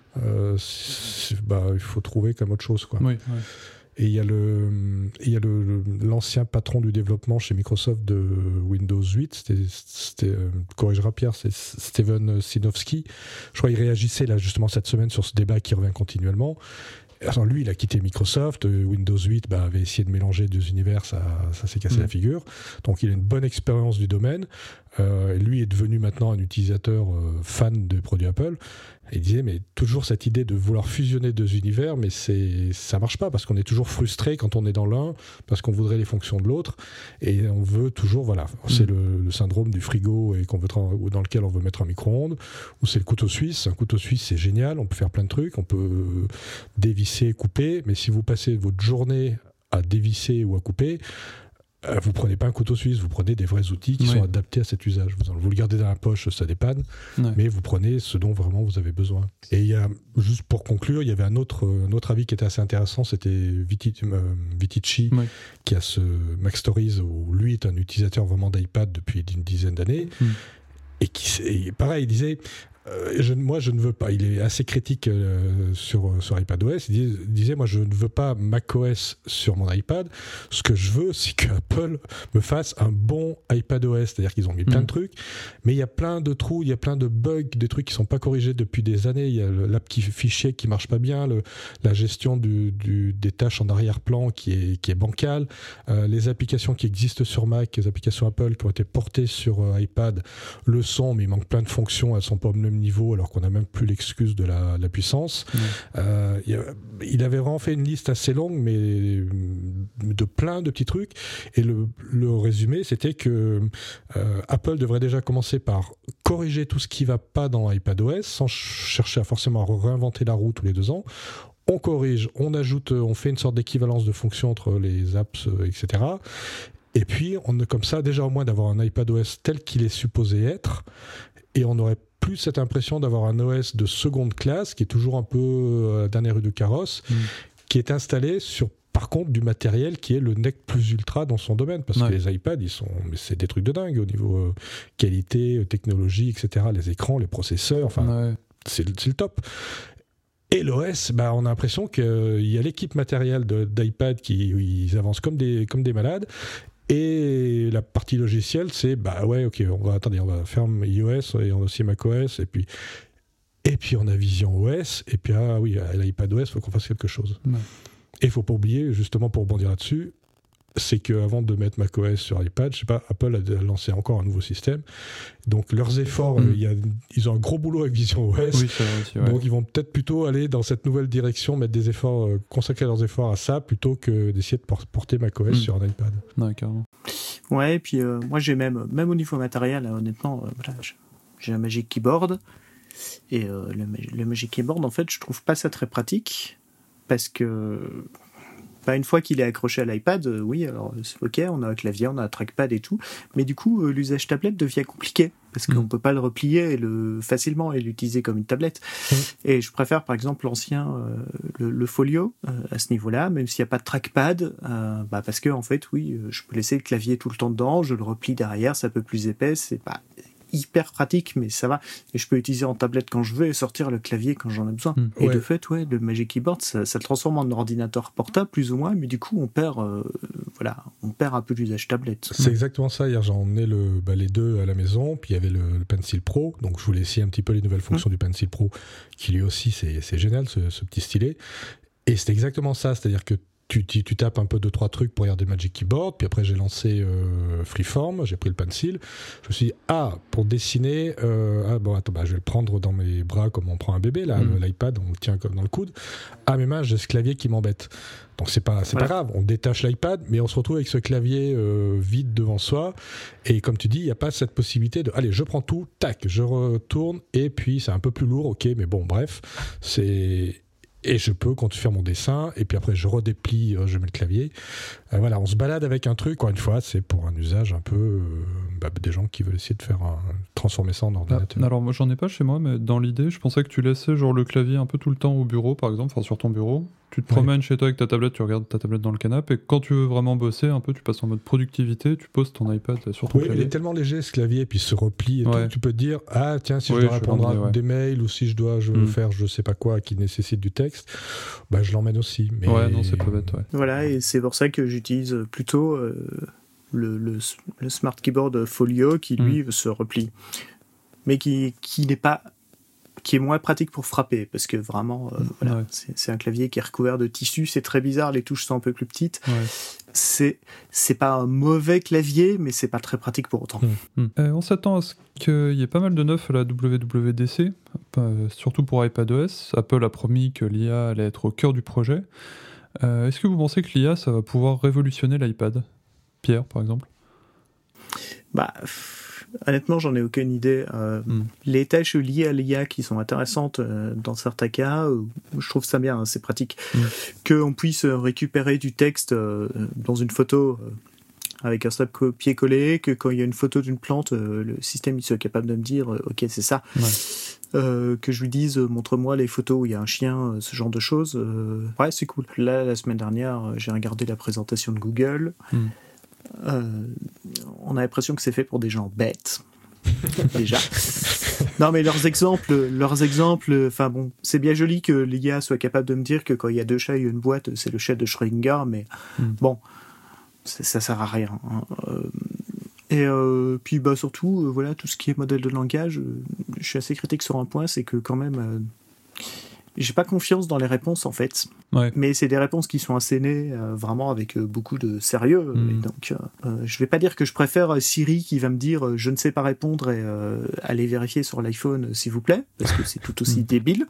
il faut trouver comme autre chose, quoi. Oui. Et il y a l'ancien patron du développement chez Microsoft de Windows 8, c'était corrigera Pierre, c'est Steven Sinofsky. Je crois qu'il réagissait là justement cette semaine sur ce débat qui revient continuellement. Alors lui, il a quitté Microsoft. Windows 8 avait essayé de mélanger deux univers, ça s'est cassé la figure. Donc il a une bonne expérience du domaine. Lui est devenu maintenant un utilisateur fan des produits Apple. Et il disait, mais toujours cette idée de vouloir fusionner deux univers, mais ça marche pas, parce qu'on est toujours frustré quand on est dans l'un, parce qu'on voudrait les fonctions de l'autre, et on veut toujours, c'est le syndrome du frigo et dans lequel on veut mettre un micro-ondes, ou c'est le couteau suisse. Un couteau suisse, c'est génial, on peut faire plein de trucs, on peut dévisser, couper, mais si vous passez votre journée à dévisser ou à couper, vous prenez pas un couteau suisse, vous prenez des vrais outils qui sont adaptés à cet usage. Vous le gardez dans la poche, ça dépanne, mais vous prenez ce dont vraiment vous avez besoin. Et il y a, juste pour conclure, il y avait un autre avis qui était assez intéressant, c'était Viticci, qui a ce Mac Stories, où lui est un utilisateur vraiment d'iPad depuis une dizaine d'années, et pareil, il disait... moi je ne veux pas, il est assez critique sur iPadOS, il disait moi je ne veux pas macOS sur mon iPad, ce que je veux c'est que Apple me fasse un bon iPadOS, c'est-à-dire qu'ils ont mis plein de trucs, mais il y a plein de trous, il y a plein de bugs, des trucs qui sont pas corrigés depuis des années, il y a l'app fichier qui marche pas bien, la gestion des tâches en arrière-plan qui est bancale, les applications qui existent sur Mac, les applications Apple qui ont été portées sur iPad le sont, mais il manque plein de fonctions, elles sont pas au même niveau alors qu'on n'a même plus l'excuse de la puissance. Il avait vraiment fait une liste assez longue mais de plein de petits trucs, et le résumé c'était que Apple devrait déjà commencer par corriger tout ce qui va pas dans iPadOS sans chercher à forcément réinventer la roue tous les 2 ans. On corrige, on ajoute, on fait une sorte d'équivalence de fonctions entre les apps, etc. Et puis on a comme ça déjà au moins d'avoir un iPadOS tel qu'il est supposé être, et on aurait plus cette impression d'avoir un OS de seconde classe qui est toujours un peu à la dernière rue de carrosse, qui est installé sur par contre du matériel qui est le nec plus ultra dans son domaine, parce que les iPads c'est des trucs de dingue au niveau qualité, technologie, etc. Les écrans, les processeurs, enfin c'est le top. Et l'OS, on a l'impression qu'il y a l'équipe matérielle d'iPad ils avancent comme des malades. Et la partie logicielle, c'est on va faire iOS et on a aussi macOS, et puis on a Vision OS, et puis à l'iPadOS, il faut qu'on fasse quelque chose. Et il ne faut pas oublier, justement pour rebondir là-dessus, c'est qu'avant de mettre macOS sur iPad, je sais pas, Apple a lancé encore un nouveau système. Donc leurs efforts, ils ont un gros boulot avec Vision OS. Oui, c'est vrai aussi, donc ils vont peut-être plutôt aller dans cette nouvelle direction, mettre des efforts, consacrer leurs efforts à ça, plutôt que d'essayer de porter macOS sur un iPad. Ouais, carrément. Ouais, et puis moi j'ai même au niveau matériel, honnêtement, j'ai un Magic Keyboard, et le Magic Keyboard, en fait, je trouve pas ça très pratique, parce que une fois qu'il est accroché à l'iPad, alors c'est ok, on a un clavier, on a un trackpad et tout, mais du coup l'usage tablette devient compliqué, parce qu'on peut pas le replier facilement et l'utiliser comme une tablette. Et je préfère par exemple l'ancien, le Folio, à ce niveau-là, même s'il n'y a pas de trackpad, parce que en fait je peux laisser le clavier tout le temps dedans, je le replie derrière, c'est un peu plus épais, c'est pas hyper pratique, mais ça va, et je peux utiliser en tablette quand je veux et sortir le clavier quand j'en ai besoin. Et de fait, le Magic Keyboard, ça le transforme en ordinateur portable plus ou moins, mais du coup on perd un peu l'usage tablette. C'est exactement ça. Hier j'ai emmené les deux à la maison, puis il y avait le Pencil Pro, donc je voulais essayer un petit peu les nouvelles fonctions du Pencil Pro, qui lui aussi c'est génial, ce petit stylet, et c'est exactement ça, c'est-à-dire que tu tapes un peu 2-3 trucs pour regarder Magic Keyboard, puis après j'ai lancé Freeform, j'ai pris le pencil, je me suis dit pour dessiner, je vais le prendre dans mes bras comme on prend un bébé là, l'iPad on le tient comme dans le coude, mes mains j'ai ce clavier qui m'embête, donc c'est pas grave, on détache l'iPad, mais on se retrouve avec ce clavier vide devant soi, et comme tu dis, il n'y a pas cette possibilité de allez je prends tout, tac, je retourne, et puis c'est un peu plus lourd, ok, mais bon bref, et je peux continuer faire mon dessin, et puis après je redéplie, je mets le clavier. On se balade avec un truc, encore une fois, c'est pour un usage un peu des gens qui veulent essayer de transformer ça en ordinateur. Alors moi j'en ai pas chez moi, mais dans l'idée, je pensais que tu laissais le clavier un peu tout le temps au bureau, par exemple, sur ton bureau. Tu te promènes chez toi avec ta tablette, tu regardes ta tablette dans le canapé, et quand tu veux vraiment bosser un peu, tu passes en mode productivité, tu poses ton iPad sur ton clavier. Il est tellement léger ce clavier, et puis il se replie, et tout, tu peux te dire, tiens, si je dois répondre à des mails, ou si je veux faire je sais pas quoi qui nécessite du texte, je l'emmène aussi. Mais... non, c'est pas bête, Voilà, et c'est pour ça que j'utilise plutôt le Smart Keyboard Folio qui lui se replie, mais qui n'est pas, qui est moins pratique pour frapper, parce que vraiment c'est un clavier qui est recouvert de tissu, c'est très bizarre, les touches sont un peu plus petites, c'est pas un mauvais clavier, mais c'est pas très pratique pour autant. On s'attend à ce qu'il y ait pas mal de neuf à la WWDC, surtout pour iPadOS. Apple a promis que l'IA allait être au cœur du projet. Est-ce que vous pensez que l'IA, ça va pouvoir révolutionner l'iPad ? Pierre, par exemple ? Honnêtement, j'en ai aucune idée. Les tâches liées à l'IA qui sont intéressantes dans certains cas, je trouve ça bien, c'est pratique. Qu'on puisse récupérer du texte dans une photo avec un snap copier-coller, que quand il y a une photo d'une plante, le système il soit capable de me dire ok c'est ça. Que je lui dise montre-moi les photos où il y a un chien, ce genre de choses. Ouais, c'est cool. Là, la semaine dernière, j'ai regardé la présentation de Google. On a l'impression que c'est fait pour des gens bêtes. Déjà. Non, mais leurs exemples, enfin bon, c'est bien joli que l'IA soit capable de me dire que quand il y a 2 chats et une boîte, c'est le chat de Schrödinger, mais bon, ça sert à rien. Et puis bah surtout, voilà, tout ce qui est modèle de langage, je suis assez critique sur un point, c'est que quand même, j'ai pas confiance dans les réponses en fait. Ouais. Mais c'est des réponses qui sont assénées vraiment avec beaucoup de sérieux. Et donc, je vais pas dire que je préfère Siri qui va me dire je ne sais pas répondre et allez vérifier sur l'iPhone s'il vous plaît, parce que c'est tout aussi débile.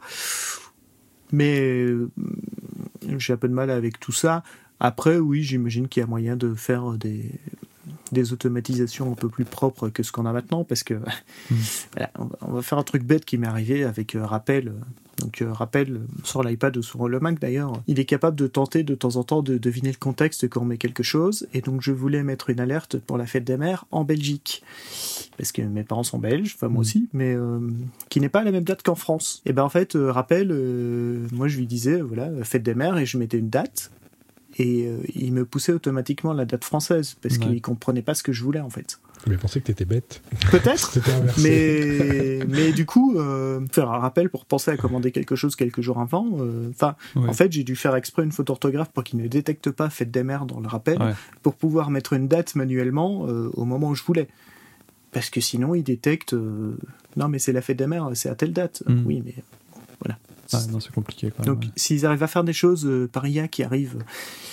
Mais j'ai un peu de mal avec tout ça. Après, oui, j'imagine qu'il y a moyen de faire des automatisations un peu plus propres que ce qu'on a maintenant, parce que voilà, on va faire un truc bête qui m'est arrivé avec Rappel. Donc Rappel sur l'iPad ou sur le Mac d'ailleurs, il est capable de tenter de temps en temps de deviner le contexte quand on met quelque chose, et donc je voulais mettre une alerte pour la fête des mères en Belgique, parce que mes parents sont belges, enfin moi aussi, mais qui n'est pas à la même date qu'en France. Et ben en fait, Rappel, moi je lui disais voilà, fête des mères, et je mettais une date, et il me poussait automatiquement la date française, parce qu'il comprenait pas ce que je voulais en fait. Mais il pensait que t'étais bête. Peut-être, mais du coup, faire un rappel pour penser à commander quelque chose quelques jours avant, en fait, j'ai dû faire exprès une faute d'orthographe pour qu'il ne détecte pas fête des mères dans le rappel, pour pouvoir mettre une date manuellement au moment où je voulais. Parce que sinon, il détecte, non mais c'est la fête des mères, c'est à telle date. Oui, mais voilà. Ah, non, c'est compliqué quand même. Donc, s'ils arrivent à faire des choses par IA qui arrivent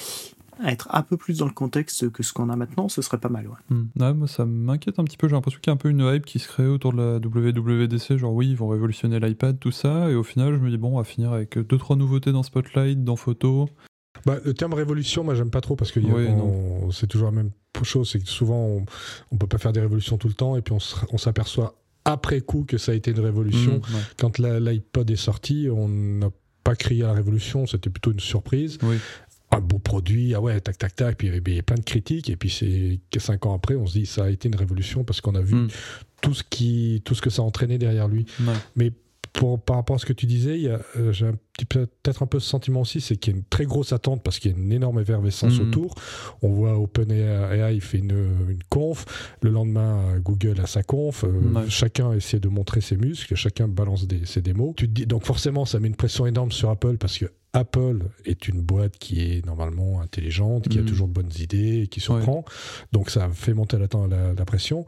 à être un peu plus dans le contexte que ce qu'on a maintenant, ce serait pas mal. Ouais, moi ça m'inquiète un petit peu, j'ai l'impression qu'il y a un peu une hype qui se crée autour de la WWDC, genre oui, ils vont révolutionner l'iPad, tout ça, et au final je me dis bon, on va finir avec 2-3 nouveautés dans Spotlight, dans Photo. Le terme révolution, moi j'aime pas trop, parce que c'est toujours la même chose, c'est que souvent on peut pas faire des révolutions tout le temps, et puis on s'aperçoit après coup que ça a été une révolution. Quand l'iPod est sorti, on n'a pas crié à la révolution, c'était plutôt une surprise. Un beau produit, ah ouais, tac, tac, tac, puis il y a plein de critiques, et puis c'est que 5 ans après, on se dit ça a été une révolution, parce qu'on a vu tout ce que ça a entraîné derrière lui. Mais par rapport à ce que tu disais, j'ai peut-être un peu ce sentiment aussi, c'est qu'il y a une très grosse attente, parce qu'il y a une énorme effervescence autour. On voit OpenAI fait une conf, le lendemain Google a sa conf, chacun essaie de montrer ses muscles, chacun balance ses démos. Tu te dis, donc forcément ça met une pression énorme sur Apple, parce que Apple est une boîte qui est normalement intelligente, qui a toujours de bonnes idées, qui surprend. Donc ça fait monter la pression.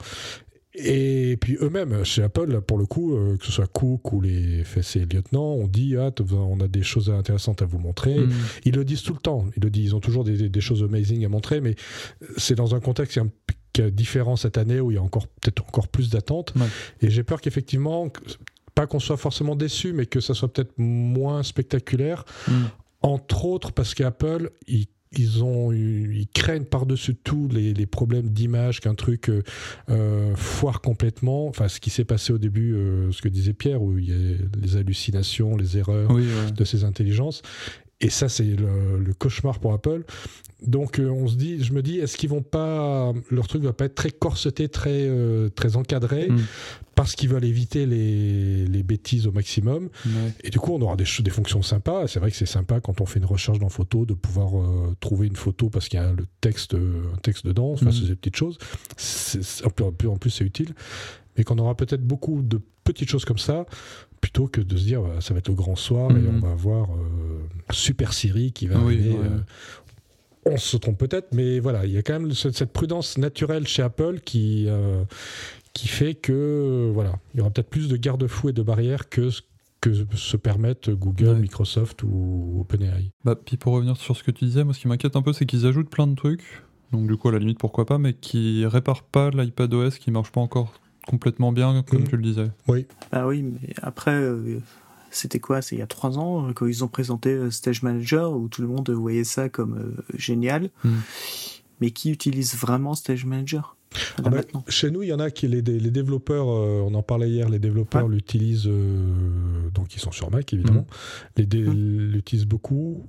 Et puis eux-mêmes, chez Apple, pour le coup, que ce soit Cook ou les FSC lieutenants, on dit on a des choses intéressantes à vous montrer. Ils le disent tout le temps. Ils ont toujours des choses amazing à montrer, mais c'est dans un contexte qui est différent cette année, où il y a peut-être encore plus d'attentes. Et j'ai peur qu'effectivement, pas qu'on soit forcément déçu, mais que ça soit peut-être moins spectaculaire. Entre autres parce qu'Apple, ils craignent par-dessus tout les problèmes d'image, qu'un truc foire complètement. Enfin, ce qui s'est passé au début, ce que disait Pierre, où il y a les hallucinations, les erreurs de ces intelligences. Et ça, c'est le cauchemar pour Apple. Donc, je me dis, est-ce qu'ils vont pas, leur truc va pas être très corseté, très encadré, parce qu'ils veulent éviter les bêtises au maximum. Et du coup, on aura des fonctions sympas. C'est vrai que c'est sympa quand on fait une recherche dans photo de pouvoir trouver une photo parce qu'il y a un texte dedans. Enfin, c'est des petites choses. En plus, c'est utile. Mais qu'on aura peut-être beaucoup de petites choses comme ça, plutôt que de se dire ça va être le grand soir et on va avoir Super Siri qui va arriver. On se trompe peut-être, mais voilà, il y a quand même cette prudence naturelle chez Apple qui fait que voilà, il y aura peut-être plus de garde-fous et de barrières que se permettent Google, Microsoft ou OpenAI. Puis pour revenir sur ce que tu disais, moi ce qui m'inquiète un peu, c'est qu'ils ajoutent plein de trucs, donc du coup à la limite pourquoi pas, mais qui réparent pas l'iPadOS qui marche pas encore complètement bien, comme tu le disais. Oui. Bah oui, mais après, c'était quoi ? C'est il y a 3 ans, quand ils ont présenté Stage Manager, où tout le monde voyait ça comme génial. Mais qui utilise vraiment Stage Manager ? Chez nous, il y en a qui, les développeurs, on en parlait hier, les développeurs l'utilisent, donc ils sont sur Mac évidemment, l'utilisent beaucoup.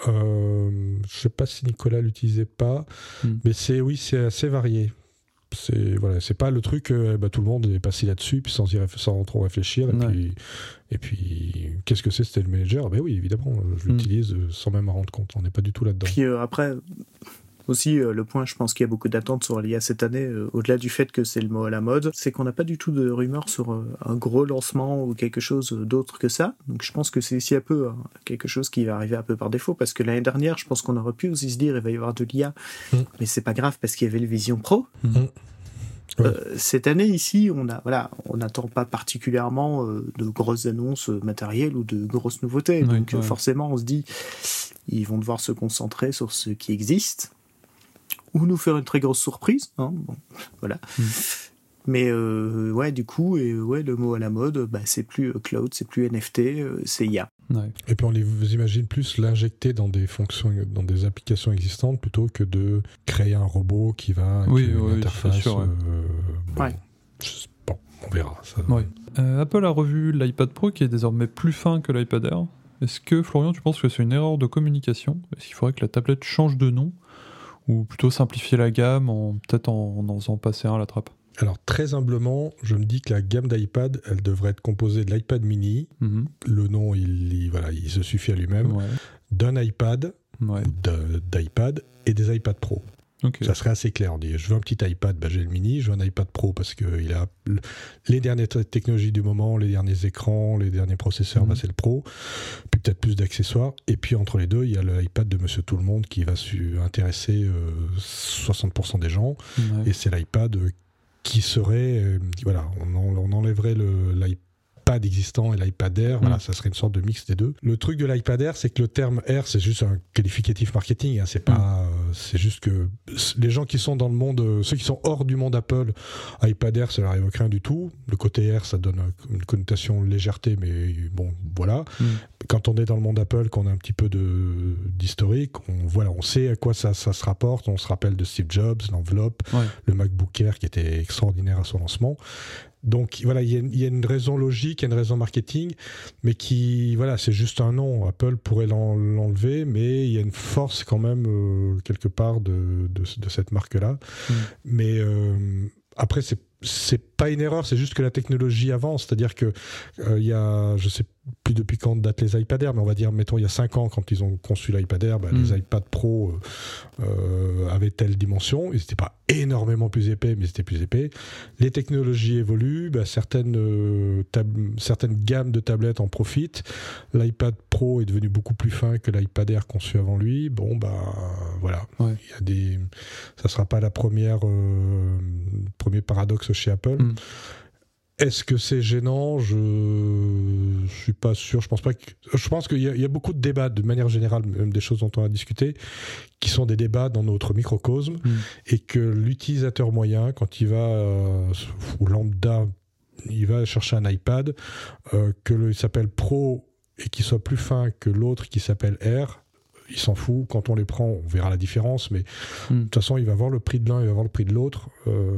Je sais pas si Nicolas l'utilisait pas, mais c'est assez varié. C'est pas le truc tout le monde est passé là-dessus puis sans trop réfléchir et puis qu'est-ce que c'était le manager? Oui, évidemment, je l'utilise sans même m'en rendre compte. On n'est pas du tout là-dedans. Puis après aussi, le point, je pense qu'il y a beaucoup d'attentes sur l'IA cette année, au-delà du fait que c'est le mot à la mode, c'est qu'on n'a pas du tout de rumeurs sur un gros lancement ou quelque chose d'autre que ça. Donc je pense que c'est ici un peu quelque chose qui va arriver un peu par défaut, parce que l'année dernière, je pense qu'on aurait pu aussi se dire il va y avoir de l'IA, mais c'est pas grave parce qu'il y avait le Vision Pro. Cette année ici, on n'attend pas particulièrement de grosses annonces matérielles ou de grosses nouveautés. Donc forcément, on se dit ils vont devoir se concentrer sur ce qui existe ou nous faire une très grosse surprise. Voilà. Mais du coup, le mot à la mode, c'est plus cloud, c'est plus NFT, c'est IA. Et puis on les imagine plus l'injecter dans des fonctions, dans des applications existantes plutôt que de créer un robot qui va avec une interface. Sûr, on verra. Ça. Apple a revu l'iPad Pro qui est désormais plus fin que l'iPad Air. Est-ce que Florian, tu penses que c'est une erreur de communication? Est-ce qu'il faudrait que la tablette change de nom ou plutôt simplifier la gamme peut-être en faisant passer un à la trappe? Alors très humblement, je me dis que la gamme d'iPad, elle devrait être composée de l'iPad mini, le nom il se suffit à lui-même, d'un iPad, d'iPad et des iPad Pro. Okay. Ça serait assez clair, on dit je veux un petit iPad, j'ai le mini, je veux un iPad Pro parce qu'il a les dernières technologies du moment, les derniers écrans, les derniers processeurs, c'est le Pro, puis peut-être plus d'accessoires, et puis entre les deux, il y a l'iPad de Monsieur Tout le Monde qui va intéresser 60% des gens, et c'est l'iPad qui serait, on enlèverait l'iPad existant et l'iPad Air, ça serait une sorte de mix des deux. Le truc de l'iPad Air, c'est que le terme Air, c'est juste un qualificatif marketing, c'est pas, c'est juste que les gens qui sont dans le monde, ceux qui sont hors du monde Apple, iPad Air, ça leur évoque rien du tout. Le côté Air, ça donne une connotation légèreté, mais bon, voilà. Quand on est dans le monde Apple, qu'on a un petit peu d'historique, on sait à quoi ça se rapporte, on se rappelle de Steve Jobs, l'enveloppe, le MacBook Air qui était extraordinaire à son lancement. Donc il y a une raison logique, il y a une raison marketing, mais c'est juste un nom. Apple pourrait l'enlever, mais il y a une force quand même quelque part de cette marque-là. Mais après, c'est pas une erreur, c'est juste que la technologie avance. C'est-à-dire que il y a, je sais plus depuis quand datent les iPad Air, mais on va dire, mettons, il y a 5 ans, quand ils ont conçu l'iPad Air, les iPad Pro avaient telle dimension. Ils n'étaient pas énormément plus épais, mais ils étaient plus épais. Les technologies évoluent, certaines gammes de tablettes en profitent. L'iPad Pro est devenu beaucoup plus fin que l'iPad Air conçu avant lui. Voilà. Il y a ça sera pas premier paradoxe chez Apple. Est-ce que c'est gênant? Je suis pas sûr. Je pense qu'il y a beaucoup de débats de manière générale, même des choses dont on a discuté, qui sont des débats dans notre microcosme, et que l'utilisateur moyen, quand il va ou lambda, il va chercher un iPad, il s'appelle Pro et qu'il soit plus fin que l'autre qui s'appelle Air. Il s'en fout. Quand on les prend, on verra la différence, mais de toute façon, il va voir le prix de l'un, il va voir le prix de l'autre.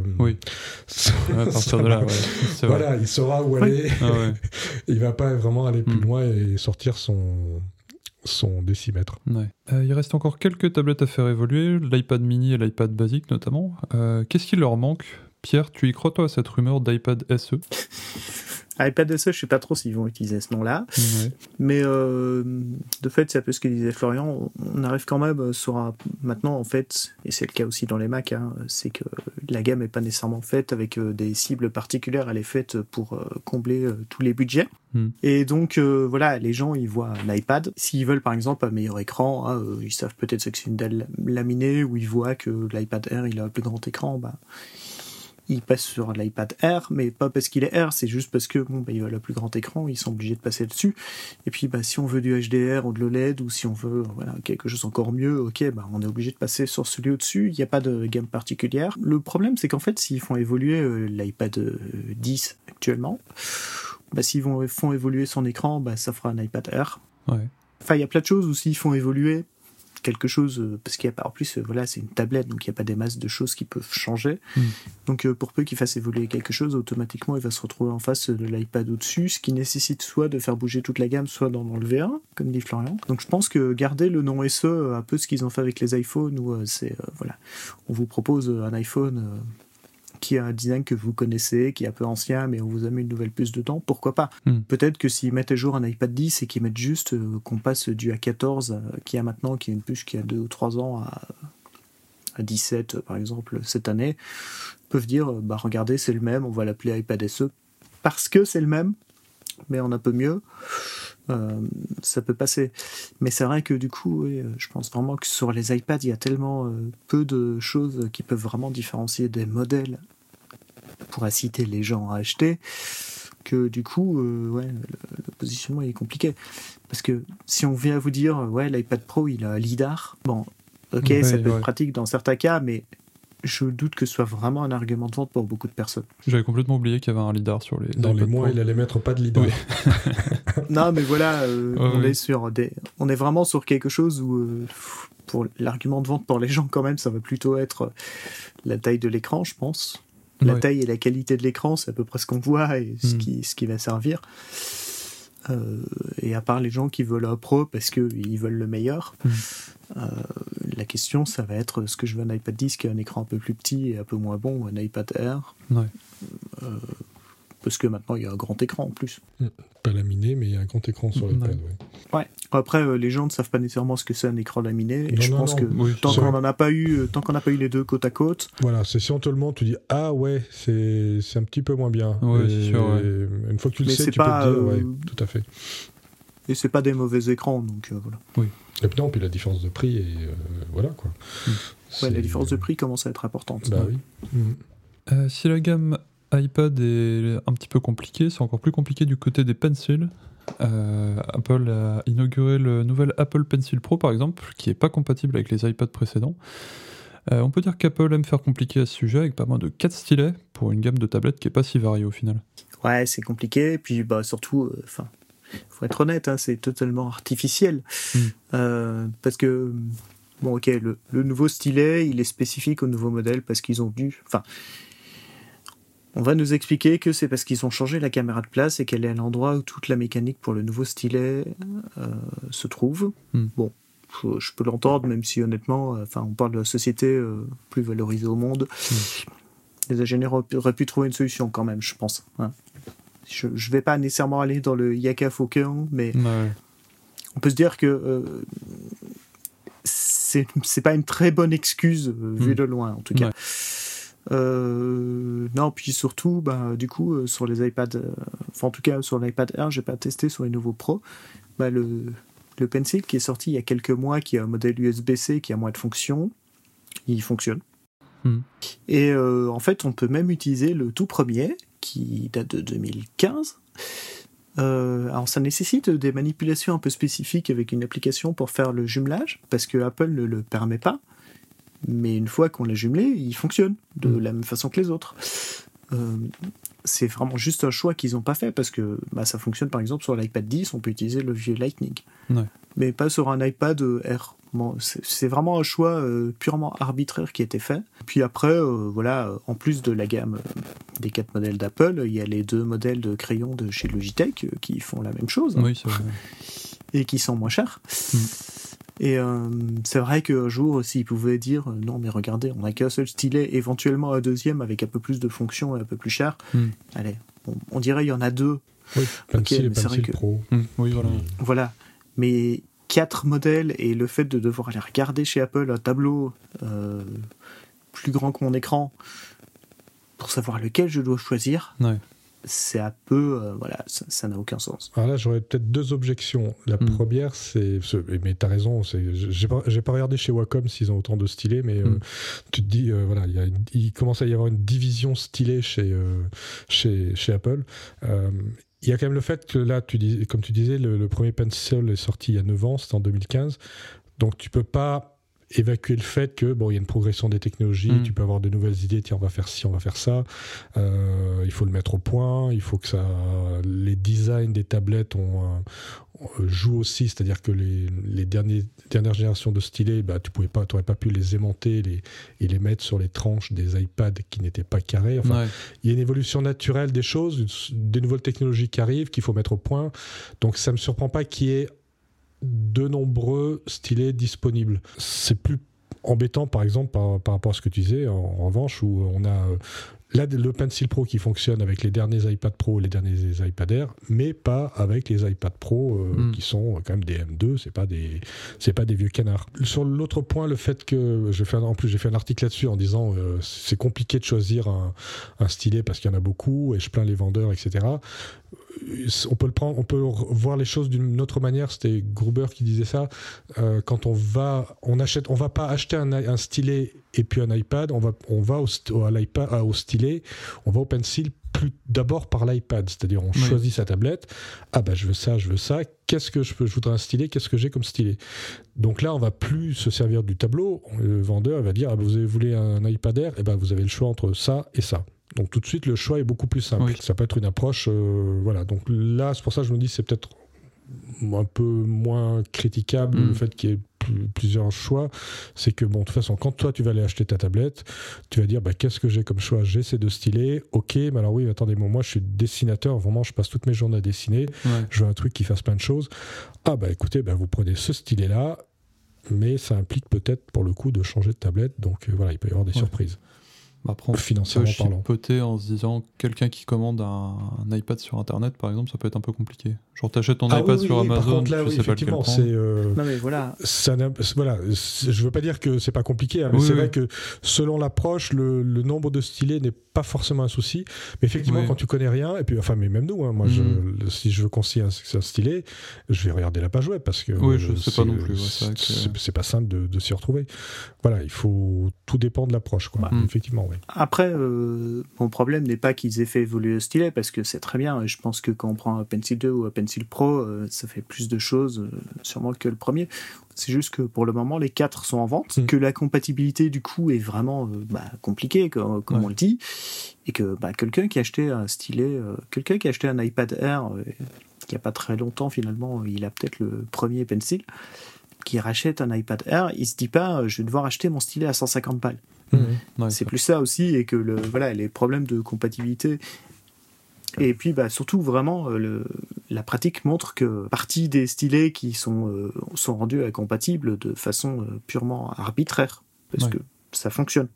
À partir de là, voilà, il saura où aller. Il va pas vraiment aller plus loin et sortir son décimètre. Il reste encore quelques tablettes à faire évoluer, l'iPad mini et l'iPad basique notamment. Qu'est-ce qui leur manque? Pierre, tu y crois toi à cette rumeur d'iPad SE? iPad SE, je sais pas trop s'ils vont utiliser ce nom-là, mais de fait, c'est un peu ce que disait Florian, on arrive quand même sur maintenant en fait, et c'est le cas aussi dans les Mac, c'est que la gamme est pas nécessairement faite avec des cibles particulières, elle est faite pour combler tous les budgets. Et donc les gens ils voient l'iPad, s'ils veulent par exemple un meilleur écran, ils savent peut-être ce que c'est une dalle laminée, ou ils voient que l'iPad Air il a un plus grand écran, ils passent sur l'iPad Air, mais pas parce qu'il est Air, c'est juste parce que il a le plus grand écran, ils sont obligés de passer dessus. Et puis si on veut du HDR ou de l'OLED, ou si on veut quelque chose encore mieux, on est obligé de passer sur celui au-dessus. Il n'y a pas de gamme particulière. Le problème, c'est qu'en fait, s'ils font évoluer l'iPad 10 actuellement, s'ils font évoluer son écran, ça fera un iPad Air. Enfin, il y a plein de choses où s'ils font évoluer quelque chose, parce qu'il y a pas, en plus, voilà, c'est une tablette, donc il n'y a pas des masses de choses qui peuvent changer. Donc pour peu qu'il fasse évoluer quelque chose, automatiquement il va se retrouver en face de l'iPad au-dessus, ce qui nécessite soit de faire bouger toute la gamme, soit d'en enlever un, comme dit Florian. Donc je pense que garder le nom SE, un peu ce qu'ils ont fait avec les iPhones, où c'est, voilà, on vous propose un iPhone qui a un design que vous connaissez, qui est un peu ancien, mais on vous a mis une nouvelle puce dedans, pourquoi pas. Peut-être que s'ils mettent à jour un iPad 10 et qu'ils mettent juste qu'on passe du A14 qui a maintenant, qui est une puce qui a 2 ou 3 ans, à 17 par exemple cette année, peuvent dire regardez, c'est le même, on va l'appeler iPad SE parce que c'est le même, mais on a un peu mieux. Ça peut passer. Mais c'est vrai que du coup, oui, je pense vraiment que sur les iPads, il y a tellement peu de choses qui peuvent vraiment différencier des modèles pour inciter les gens à acheter, que du coup, le positionnement est compliqué. Parce que si on vient vous dire, l'iPad Pro, il a un lidar, bon, ok, ça peut être pratique dans certains cas, mais je doute que ce soit vraiment un argument de vente pour beaucoup de personnes. J'avais complètement oublié qu'il y avait un lidar sur les... Dans les mois, il allait mettre pas de lidar. Oui. Non, mais voilà, on est vraiment sur quelque chose où, pour l'argument de vente pour les gens, quand même, ça va plutôt être la taille de l'écran, je pense. La taille et la qualité de l'écran, c'est à peu près ce qu'on voit et ce qui va servir. Et à part les gens qui veulent un Pro parce qu'ils veulent le meilleur, la question, ça va être ce que je veux un iPad 10 qui a un écran un peu plus petit et un peu moins bon, ou un iPad Air. Parce que maintenant, il y a un grand écran en plus. Pas laminé, mais il y a un grand écran sur l'iPad. Ouais. Après, les gens ne savent pas nécessairement ce que c'est un écran laminé. Et je pense que tant qu'on n'a pas eu les deux côte à côte... Voilà, c'est si on te le montre, tu dis « Ah ouais, c'est un petit peu moins bien. » c'est sûr, Une fois que tu le sais, tu peux te dire « tout à fait. » Et c'est pas des mauvais écrans, donc voilà. Oui. Et puis non, puis la différence de prix, et voilà quoi. La différence de prix commence à être importante. Bah oui. Si la gamme iPad est un petit peu compliquée, c'est encore plus compliqué du côté des pencils. Apple a inauguré le nouvel Apple Pencil Pro par exemple, qui n'est pas compatible avec les iPads précédents. On peut dire qu'Apple aime faire compliqué à ce sujet avec pas moins de 4 stylets pour une gamme de tablettes qui n'est pas si variée au final. Ouais, c'est compliqué, et puis surtout, faut être honnête, c'est totalement artificiel. Parce que, le nouveau stylet, il est spécifique au nouveau modèle parce qu'ils ont dû... On va nous expliquer que c'est parce qu'ils ont changé la caméra de place et qu'elle est à l'endroit où toute la mécanique pour le nouveau stylet se trouve. Bon, je peux l'entendre, même si honnêtement, on parle de la société plus valorisée au monde. Les ingénieurs auraient pu trouver une solution quand même, je pense. Je ne vais pas nécessairement aller dans le Yaka Faucon, mais on peut se dire que c'est pas une très bonne excuse vue de loin, en tout cas. Non, puis surtout, du coup, sur les iPads, en tout cas sur l'iPad Air, j'ai pas testé sur les nouveaux Pro. Le Pencil qui est sorti il y a quelques mois, qui a un modèle USB-C qui a moins de fonctions, il fonctionne. Et en fait, on peut même utiliser le tout premier, qui date de 2015. Alors ça nécessite des manipulations un peu spécifiques avec une application pour faire le jumelage, parce que Apple ne le permet pas. Mais une fois qu'on l'a jumelé, il fonctionne de la même façon que les autres. C'est vraiment juste un choix qu'ils n'ont pas fait, parce que ça fonctionne par exemple sur l'iPad 10, on peut utiliser le vieux Lightning. Mais pas sur un iPad Air. Bon, c'est vraiment un choix purement arbitraire qui a été fait. Puis après, en plus de la gamme des 4 modèles d'Apple, il y a les 2 modèles de crayons de chez Logitech qui font la même chose. Oui, c'est vrai. Et qui sont moins chers. Et c'est vrai qu'un jour, s'ils pouvaient dire non, mais regardez, on n'a qu'un seul stylet, éventuellement un deuxième avec un peu plus de fonctions et un peu plus cher, allez, on dirait il y en a 2. Oui, Pencil et Pencil Pro. Oui, voilà. Voilà. Mais 4 modèles et le fait de devoir aller regarder chez Apple un tableau plus grand que mon écran pour savoir lequel je dois choisir. C'est un peu... ça n'a aucun sens. Alors là, j'aurais peut-être 2 objections. La première, c'est... Mais t'as raison, j'ai pas regardé chez Wacom s'ils ont autant de stylets, mais tu te dis, il commence à y avoir une division stylée chez Apple. Il y a quand même le fait que là, comme tu disais, le premier Pencil est sorti il y a 9 ans, c'était en 2015. Donc tu peux pas évacuer le fait que il y a une progression des technologies, tu peux avoir de nouvelles idées, tiens on va faire ci, on va faire ça, il faut le mettre au point, il faut que les designs des tablettes jouent aussi, c'est-à-dire que les dernières générations de stylets, tu n'aurais pas pu les aimanter et les mettre sur les tranches des iPads qui n'étaient pas carrés. Il y a une évolution naturelle des choses, des nouvelles technologies qui arrivent, qu'il faut mettre au point, donc ça ne me surprend pas qu'il y ait de nombreux stylets disponibles. C'est plus embêtant par exemple par rapport à ce que tu disais en revanche, où on a là le Pencil Pro qui fonctionne avec les derniers iPad Pro, les derniers iPad Air, mais pas avec les iPad Pro qui sont quand même des M2, c'est pas des vieux canards. Sur l'autre point, le fait que j'ai fait un article là-dessus en disant c'est compliqué de choisir un stylet parce qu'il y en a beaucoup et je plains les vendeurs, etc. On peut voir les choses d'une autre manière. C'était Gruber qui disait ça. Quand on va pas acheter un stylet et puis un iPad. On va au stylet, on va au pencil d'abord par l'iPad. C'est-à-dire on choisit sa tablette. Je veux ça. Qu'est-ce que je voudrais un stylet. Qu'est-ce que j'ai comme stylet. Donc là, on va plus se servir du tableau. Le vendeur va dire vous voulez un iPad Air. Vous avez le choix entre ça et ça. Donc tout de suite, le choix est beaucoup plus simple. Ça peut être une approche... Donc là, c'est pour ça que je me dis c'est peut-être un peu moins critiquable le fait qu'il y ait plusieurs choix. C'est que, de toute façon, quand toi, tu vas aller acheter ta tablette, tu vas dire qu'est-ce que j'ai comme choix. J'ai ces deux stylets. Ok, mais alors oui, attendez, moi, je suis dessinateur. Vraiment, je passe toutes mes journées à dessiner. Je veux un truc qui fasse plein de choses. Écoutez, vous prenez ce stylet-là, mais ça implique peut-être, pour le coup, de changer de tablette. Donc il peut y avoir des surprises. Après, on peut chipoter en se disant quelqu'un qui commande un iPad sur Internet, par exemple, ça peut être un peu compliqué. Genre, t'achètes ton iPad sur Amazon, par contre, là, tu sais pas lequel prendre. Non, mais voilà. Je veux pas dire que c'est pas compliqué, mais c'est vrai que selon l'approche, le nombre de stylets n'est pas forcément un souci. Mais effectivement, quand tu connais rien, et puis, mais même nous, moi, si je veux conseiller un stylet, je vais regarder la page web parce que je sais pas non plus. C'est pas simple de s'y retrouver. Voilà, il faut tout dépend de l'approche, quoi. Effectivement, oui. Après, mon problème n'est pas qu'ils aient fait évoluer le stylet, parce que c'est très bien. Je pense que quand on prend un Pencil 2 ou un Pencil Pro, ça fait plus de choses, sûrement que le premier. C'est juste que pour le moment, les 4 sont en vente, que la compatibilité du coup est vraiment compliquée, comme on le dit, et que quelqu'un qui a acheté un stylet, quelqu'un qui a acheté un iPad Air, il n'y a pas très longtemps finalement, il a peut-être le premier Pencil, qui rachète un iPad Air, il se dit pas je vais devoir acheter mon stylet à 150 balles. C'est plus ça aussi, et que les problèmes de compatibilité. Et puis surtout vraiment la pratique montre que partie des stylets qui sont rendus incompatibles de façon purement arbitraire, parce que ça fonctionne.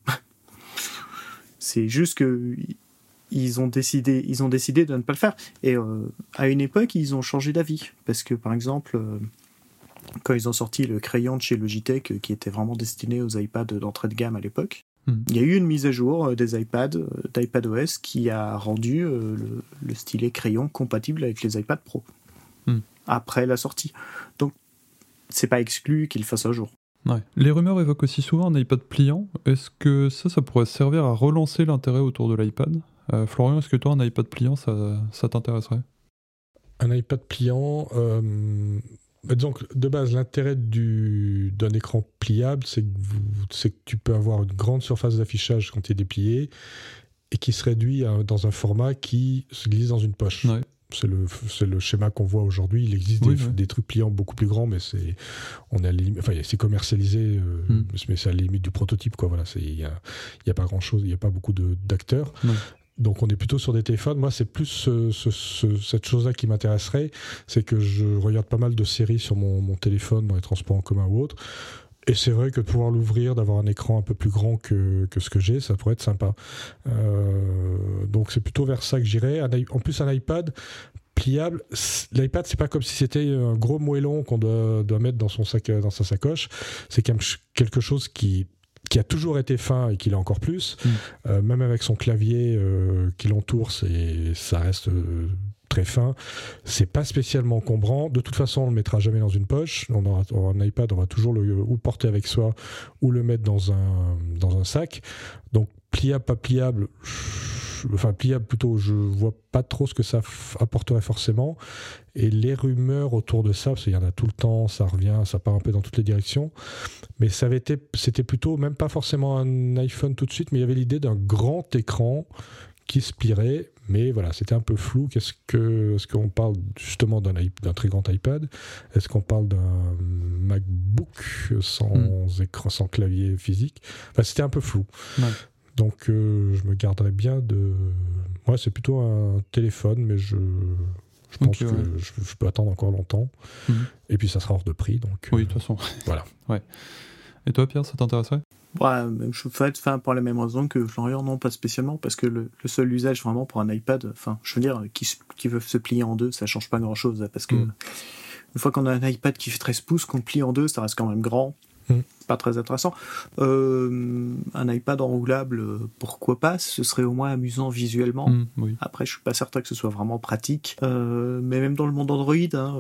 C'est juste que ils ont décidé de ne pas le faire. Et à une époque, ils ont changé d'avis, parce que par exemple, quand ils ont sorti le crayon de chez Logitech, qui était vraiment destiné aux iPads d'entrée de gamme à l'époque, il y a eu une mise à jour des iPads, d'iPadOS, qui a rendu le stylet crayon compatible avec les iPad Pro après la sortie. Donc, c'est pas exclu qu'ils le fassent un jour. Les rumeurs évoquent aussi souvent un iPad pliant. Est-ce que ça pourrait servir à relancer l'intérêt autour de l'iPad ? Florian, est-ce que toi, un iPad pliant, ça t'intéresserait ? Un iPad pliant... Donc, de base, l'intérêt d'un écran pliable, c'est que tu peux avoir une grande surface d'affichage quand il est déplié et qui se réduit dans un format qui se glisse dans une poche. C'est le schéma qu'on voit aujourd'hui. Il existe des trucs pliants beaucoup plus grands, mais c'est commercialisé, mais c'est à la limite du prototype, quoi. Voilà, il y a pas grand-chose, il n'y a pas beaucoup d'acteurs. Donc on est plutôt sur des téléphones. Moi, c'est plus cette chose-là qui m'intéresserait. C'est que je regarde pas mal de séries sur mon téléphone, dans les transports en commun ou autres. Et c'est vrai que de pouvoir l'ouvrir, d'avoir un écran un peu plus grand que ce que j'ai, ça pourrait être sympa. Donc c'est plutôt vers ça que j'irais. En plus, un iPad pliable, l'iPad, c'est pas comme si c'était un gros moellon qu'on doit mettre dans son sac, dans sa sacoche. C'est quand même quelque chose qui a toujours été fin et qui l'est encore plus. Même avec son clavier qui l'entoure, ça reste très fin. C'est pas spécialement encombrant. De toute façon, on le mettra jamais dans une poche. On aura un iPad, on va toujours le porter avec soi ou le mettre dans un sac. Donc pliable, pas pliable, pliable plutôt, je vois pas trop ce que ça apporterait forcément. Et les rumeurs autour de ça, parce qu'il y en a tout le temps, ça revient, ça part un peu dans toutes les directions, mais c'était plutôt, même pas forcément un iPhone tout de suite, mais il y avait l'idée d'un grand écran qui se plierait, mais voilà, c'était un peu flou. Est-ce qu'on parle justement d'un très grand iPad? Est-ce qu'on parle d'un MacBook sans écran, sans clavier physique? Enfin, c'était un peu flou. Ouais. Donc, je me garderais bien de... Moi, c'est plutôt un téléphone, mais je pense que je peux attendre encore longtemps. Et puis, ça sera hors de prix. Donc, oui, de toute façon. Voilà. Ouais. Et toi, Pierre, ça t'intéresserait? Ouais, je fais pour la même raison que Florian, non, pas spécialement, parce que le seul usage vraiment pour un iPad, je veux dire, qui veut se plier en deux, ça change pas grand-chose, parce que une fois qu'on a un iPad qui fait 13 pouces, qu'on le plie en deux, ça reste quand même grand. Pas très intéressant. Un iPad enroulable, pourquoi pas? Ce serait au moins amusant visuellement. Oui. Après, je suis pas certain que ce soit vraiment pratique. Mais même dans le monde Android,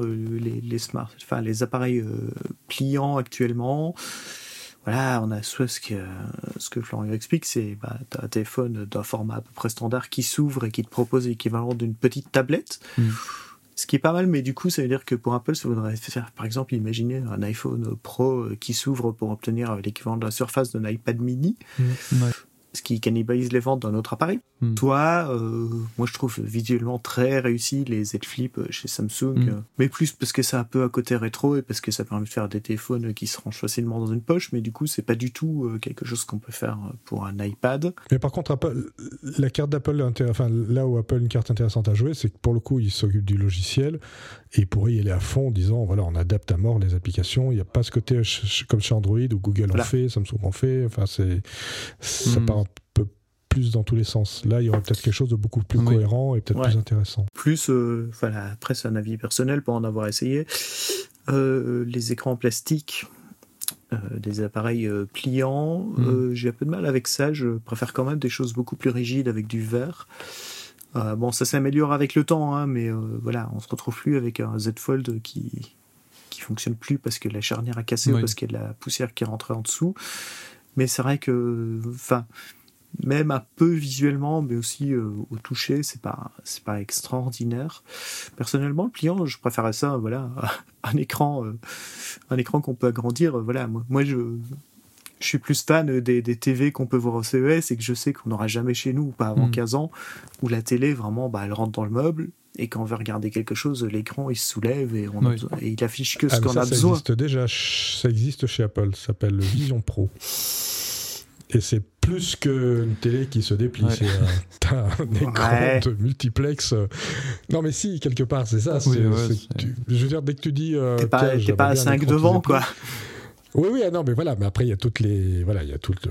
les appareils pliants actuellement, voilà, on a soit ce que Florian explique, c'est t'as un téléphone d'un format à peu près standard qui s'ouvre et qui te propose l'équivalent d'une petite tablette. Ce qui est pas mal, mais du coup, ça veut dire que pour Apple, ça voudrait faire, par exemple, imaginer un iPhone Pro qui s'ouvre pour obtenir l'équivalent de la surface d'un iPad mini, ce qui cannibalise les ventes d'un autre appareil. Toi, moi, je trouve visuellement très réussi les Z Flip chez Samsung, mais plus parce que c'est un peu à côté rétro et parce que ça permet de faire des téléphones qui se rangent facilement dans une poche, mais du coup, c'est pas du tout quelque chose qu'on peut faire pour un iPad. Mais par contre, la carte d'Apple, là où Apple a une carte intéressante à jouer, c'est que pour le coup, ils s'occupent du logiciel et ils pourraient y aller à fond en disant, voilà, on adapte à mort les applications. Il n'y a pas ce côté comme chez Android où Google en fait, Samsung en fait. Enfin, ça part un peu plus dans tous les sens. Là, il y aurait peut-être quelque chose de beaucoup plus cohérent et peut-être plus intéressant. Plus, après, c'est un avis personnel pour en avoir essayé. Les écrans en plastique, des appareils pliants, j'ai un peu de mal avec ça. Je préfère quand même des choses beaucoup plus rigides avec du verre. Ça s'améliore avec le temps, mais voilà, on se retrouve plus avec un Z Fold qui fonctionne plus parce que la charnière a cassé ou parce qu'il y a de la poussière qui est rentrée en dessous. Mais c'est vrai que, même un peu visuellement, mais aussi au toucher, c'est pas extraordinaire. Personnellement, le pliant, je préférais ça, voilà, un écran qu'on peut agrandir. Voilà, moi je suis plus fan des TV qu'on peut voir au CES et que je sais qu'on n'aura jamais chez nous, pas avant 15 ans, où la télé, vraiment, elle rentre dans le meuble. Et quand on veut regarder quelque chose, l'écran il se soulève et il affiche que ce qu'on a besoin. Ça existe chez Apple, ça s'appelle le Vision Pro. Et c'est plus qu'une télé qui se déplie. T'as un écran de multiplex. Non, mais si, quelque part, c'est ça. Je veux dire, dès que tu dis. T'es pas à 5 devant, quoi. Oui, non, mais voilà. Mais après, il y a il y a tout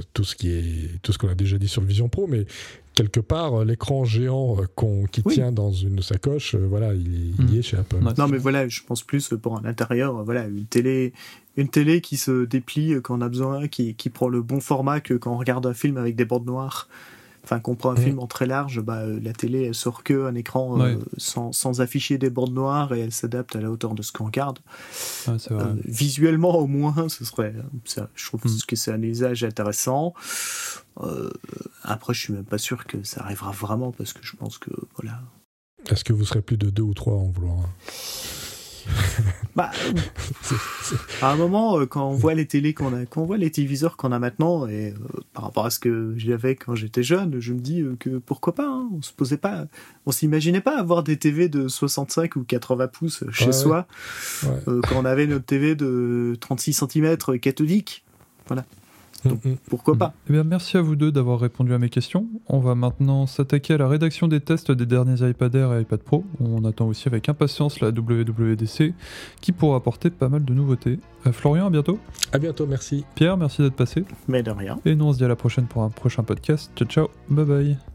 ce qu'on a déjà dit sur le Vision Pro, mais quelque part, l'écran géant qui tient dans une sacoche, il y est chez Apple. Non, mais voilà, je pense plus pour un intérieur, une télé qui se déplie quand on a besoin, qui prend le bon format que quand on regarde un film avec des bordes noires. Enfin, qu'on prend un film en très large, la télé, elle sort que un écran sans afficher des bordes noires et elle s'adapte à la hauteur de ce qu'on regarde. C'est vrai. Visuellement, au moins, ce serait ça. Je trouve que c'est un usage intéressant. Après, je suis même pas sûr que ça arrivera vraiment parce que je pense que, voilà. Est-ce que vous serez plus de 2 ou 3 en vouloir à un moment, quand on voit les télés quand on voit les téléviseurs qu'on a maintenant, et par rapport à ce que j'avais quand j'étais jeune, je me dis que pourquoi pas, on s'imaginait pas avoir des TV de 65 ou 80 pouces chez soi, quand on avait notre TV de 36 cm cathodique. Voilà. Donc, pourquoi pas. Eh bien, merci à vous deux d'avoir répondu à mes questions. On va maintenant s'attaquer à la rédaction des tests des derniers iPad Air et iPad Pro. On attend aussi avec impatience la WWDC qui pourra apporter pas mal de nouveautés. Florian, à bientôt. À bientôt, merci. Pierre, merci d'être passé. Mais de rien. Et nous, on se dit à la prochaine pour un prochain podcast. Ciao, ciao, bye bye.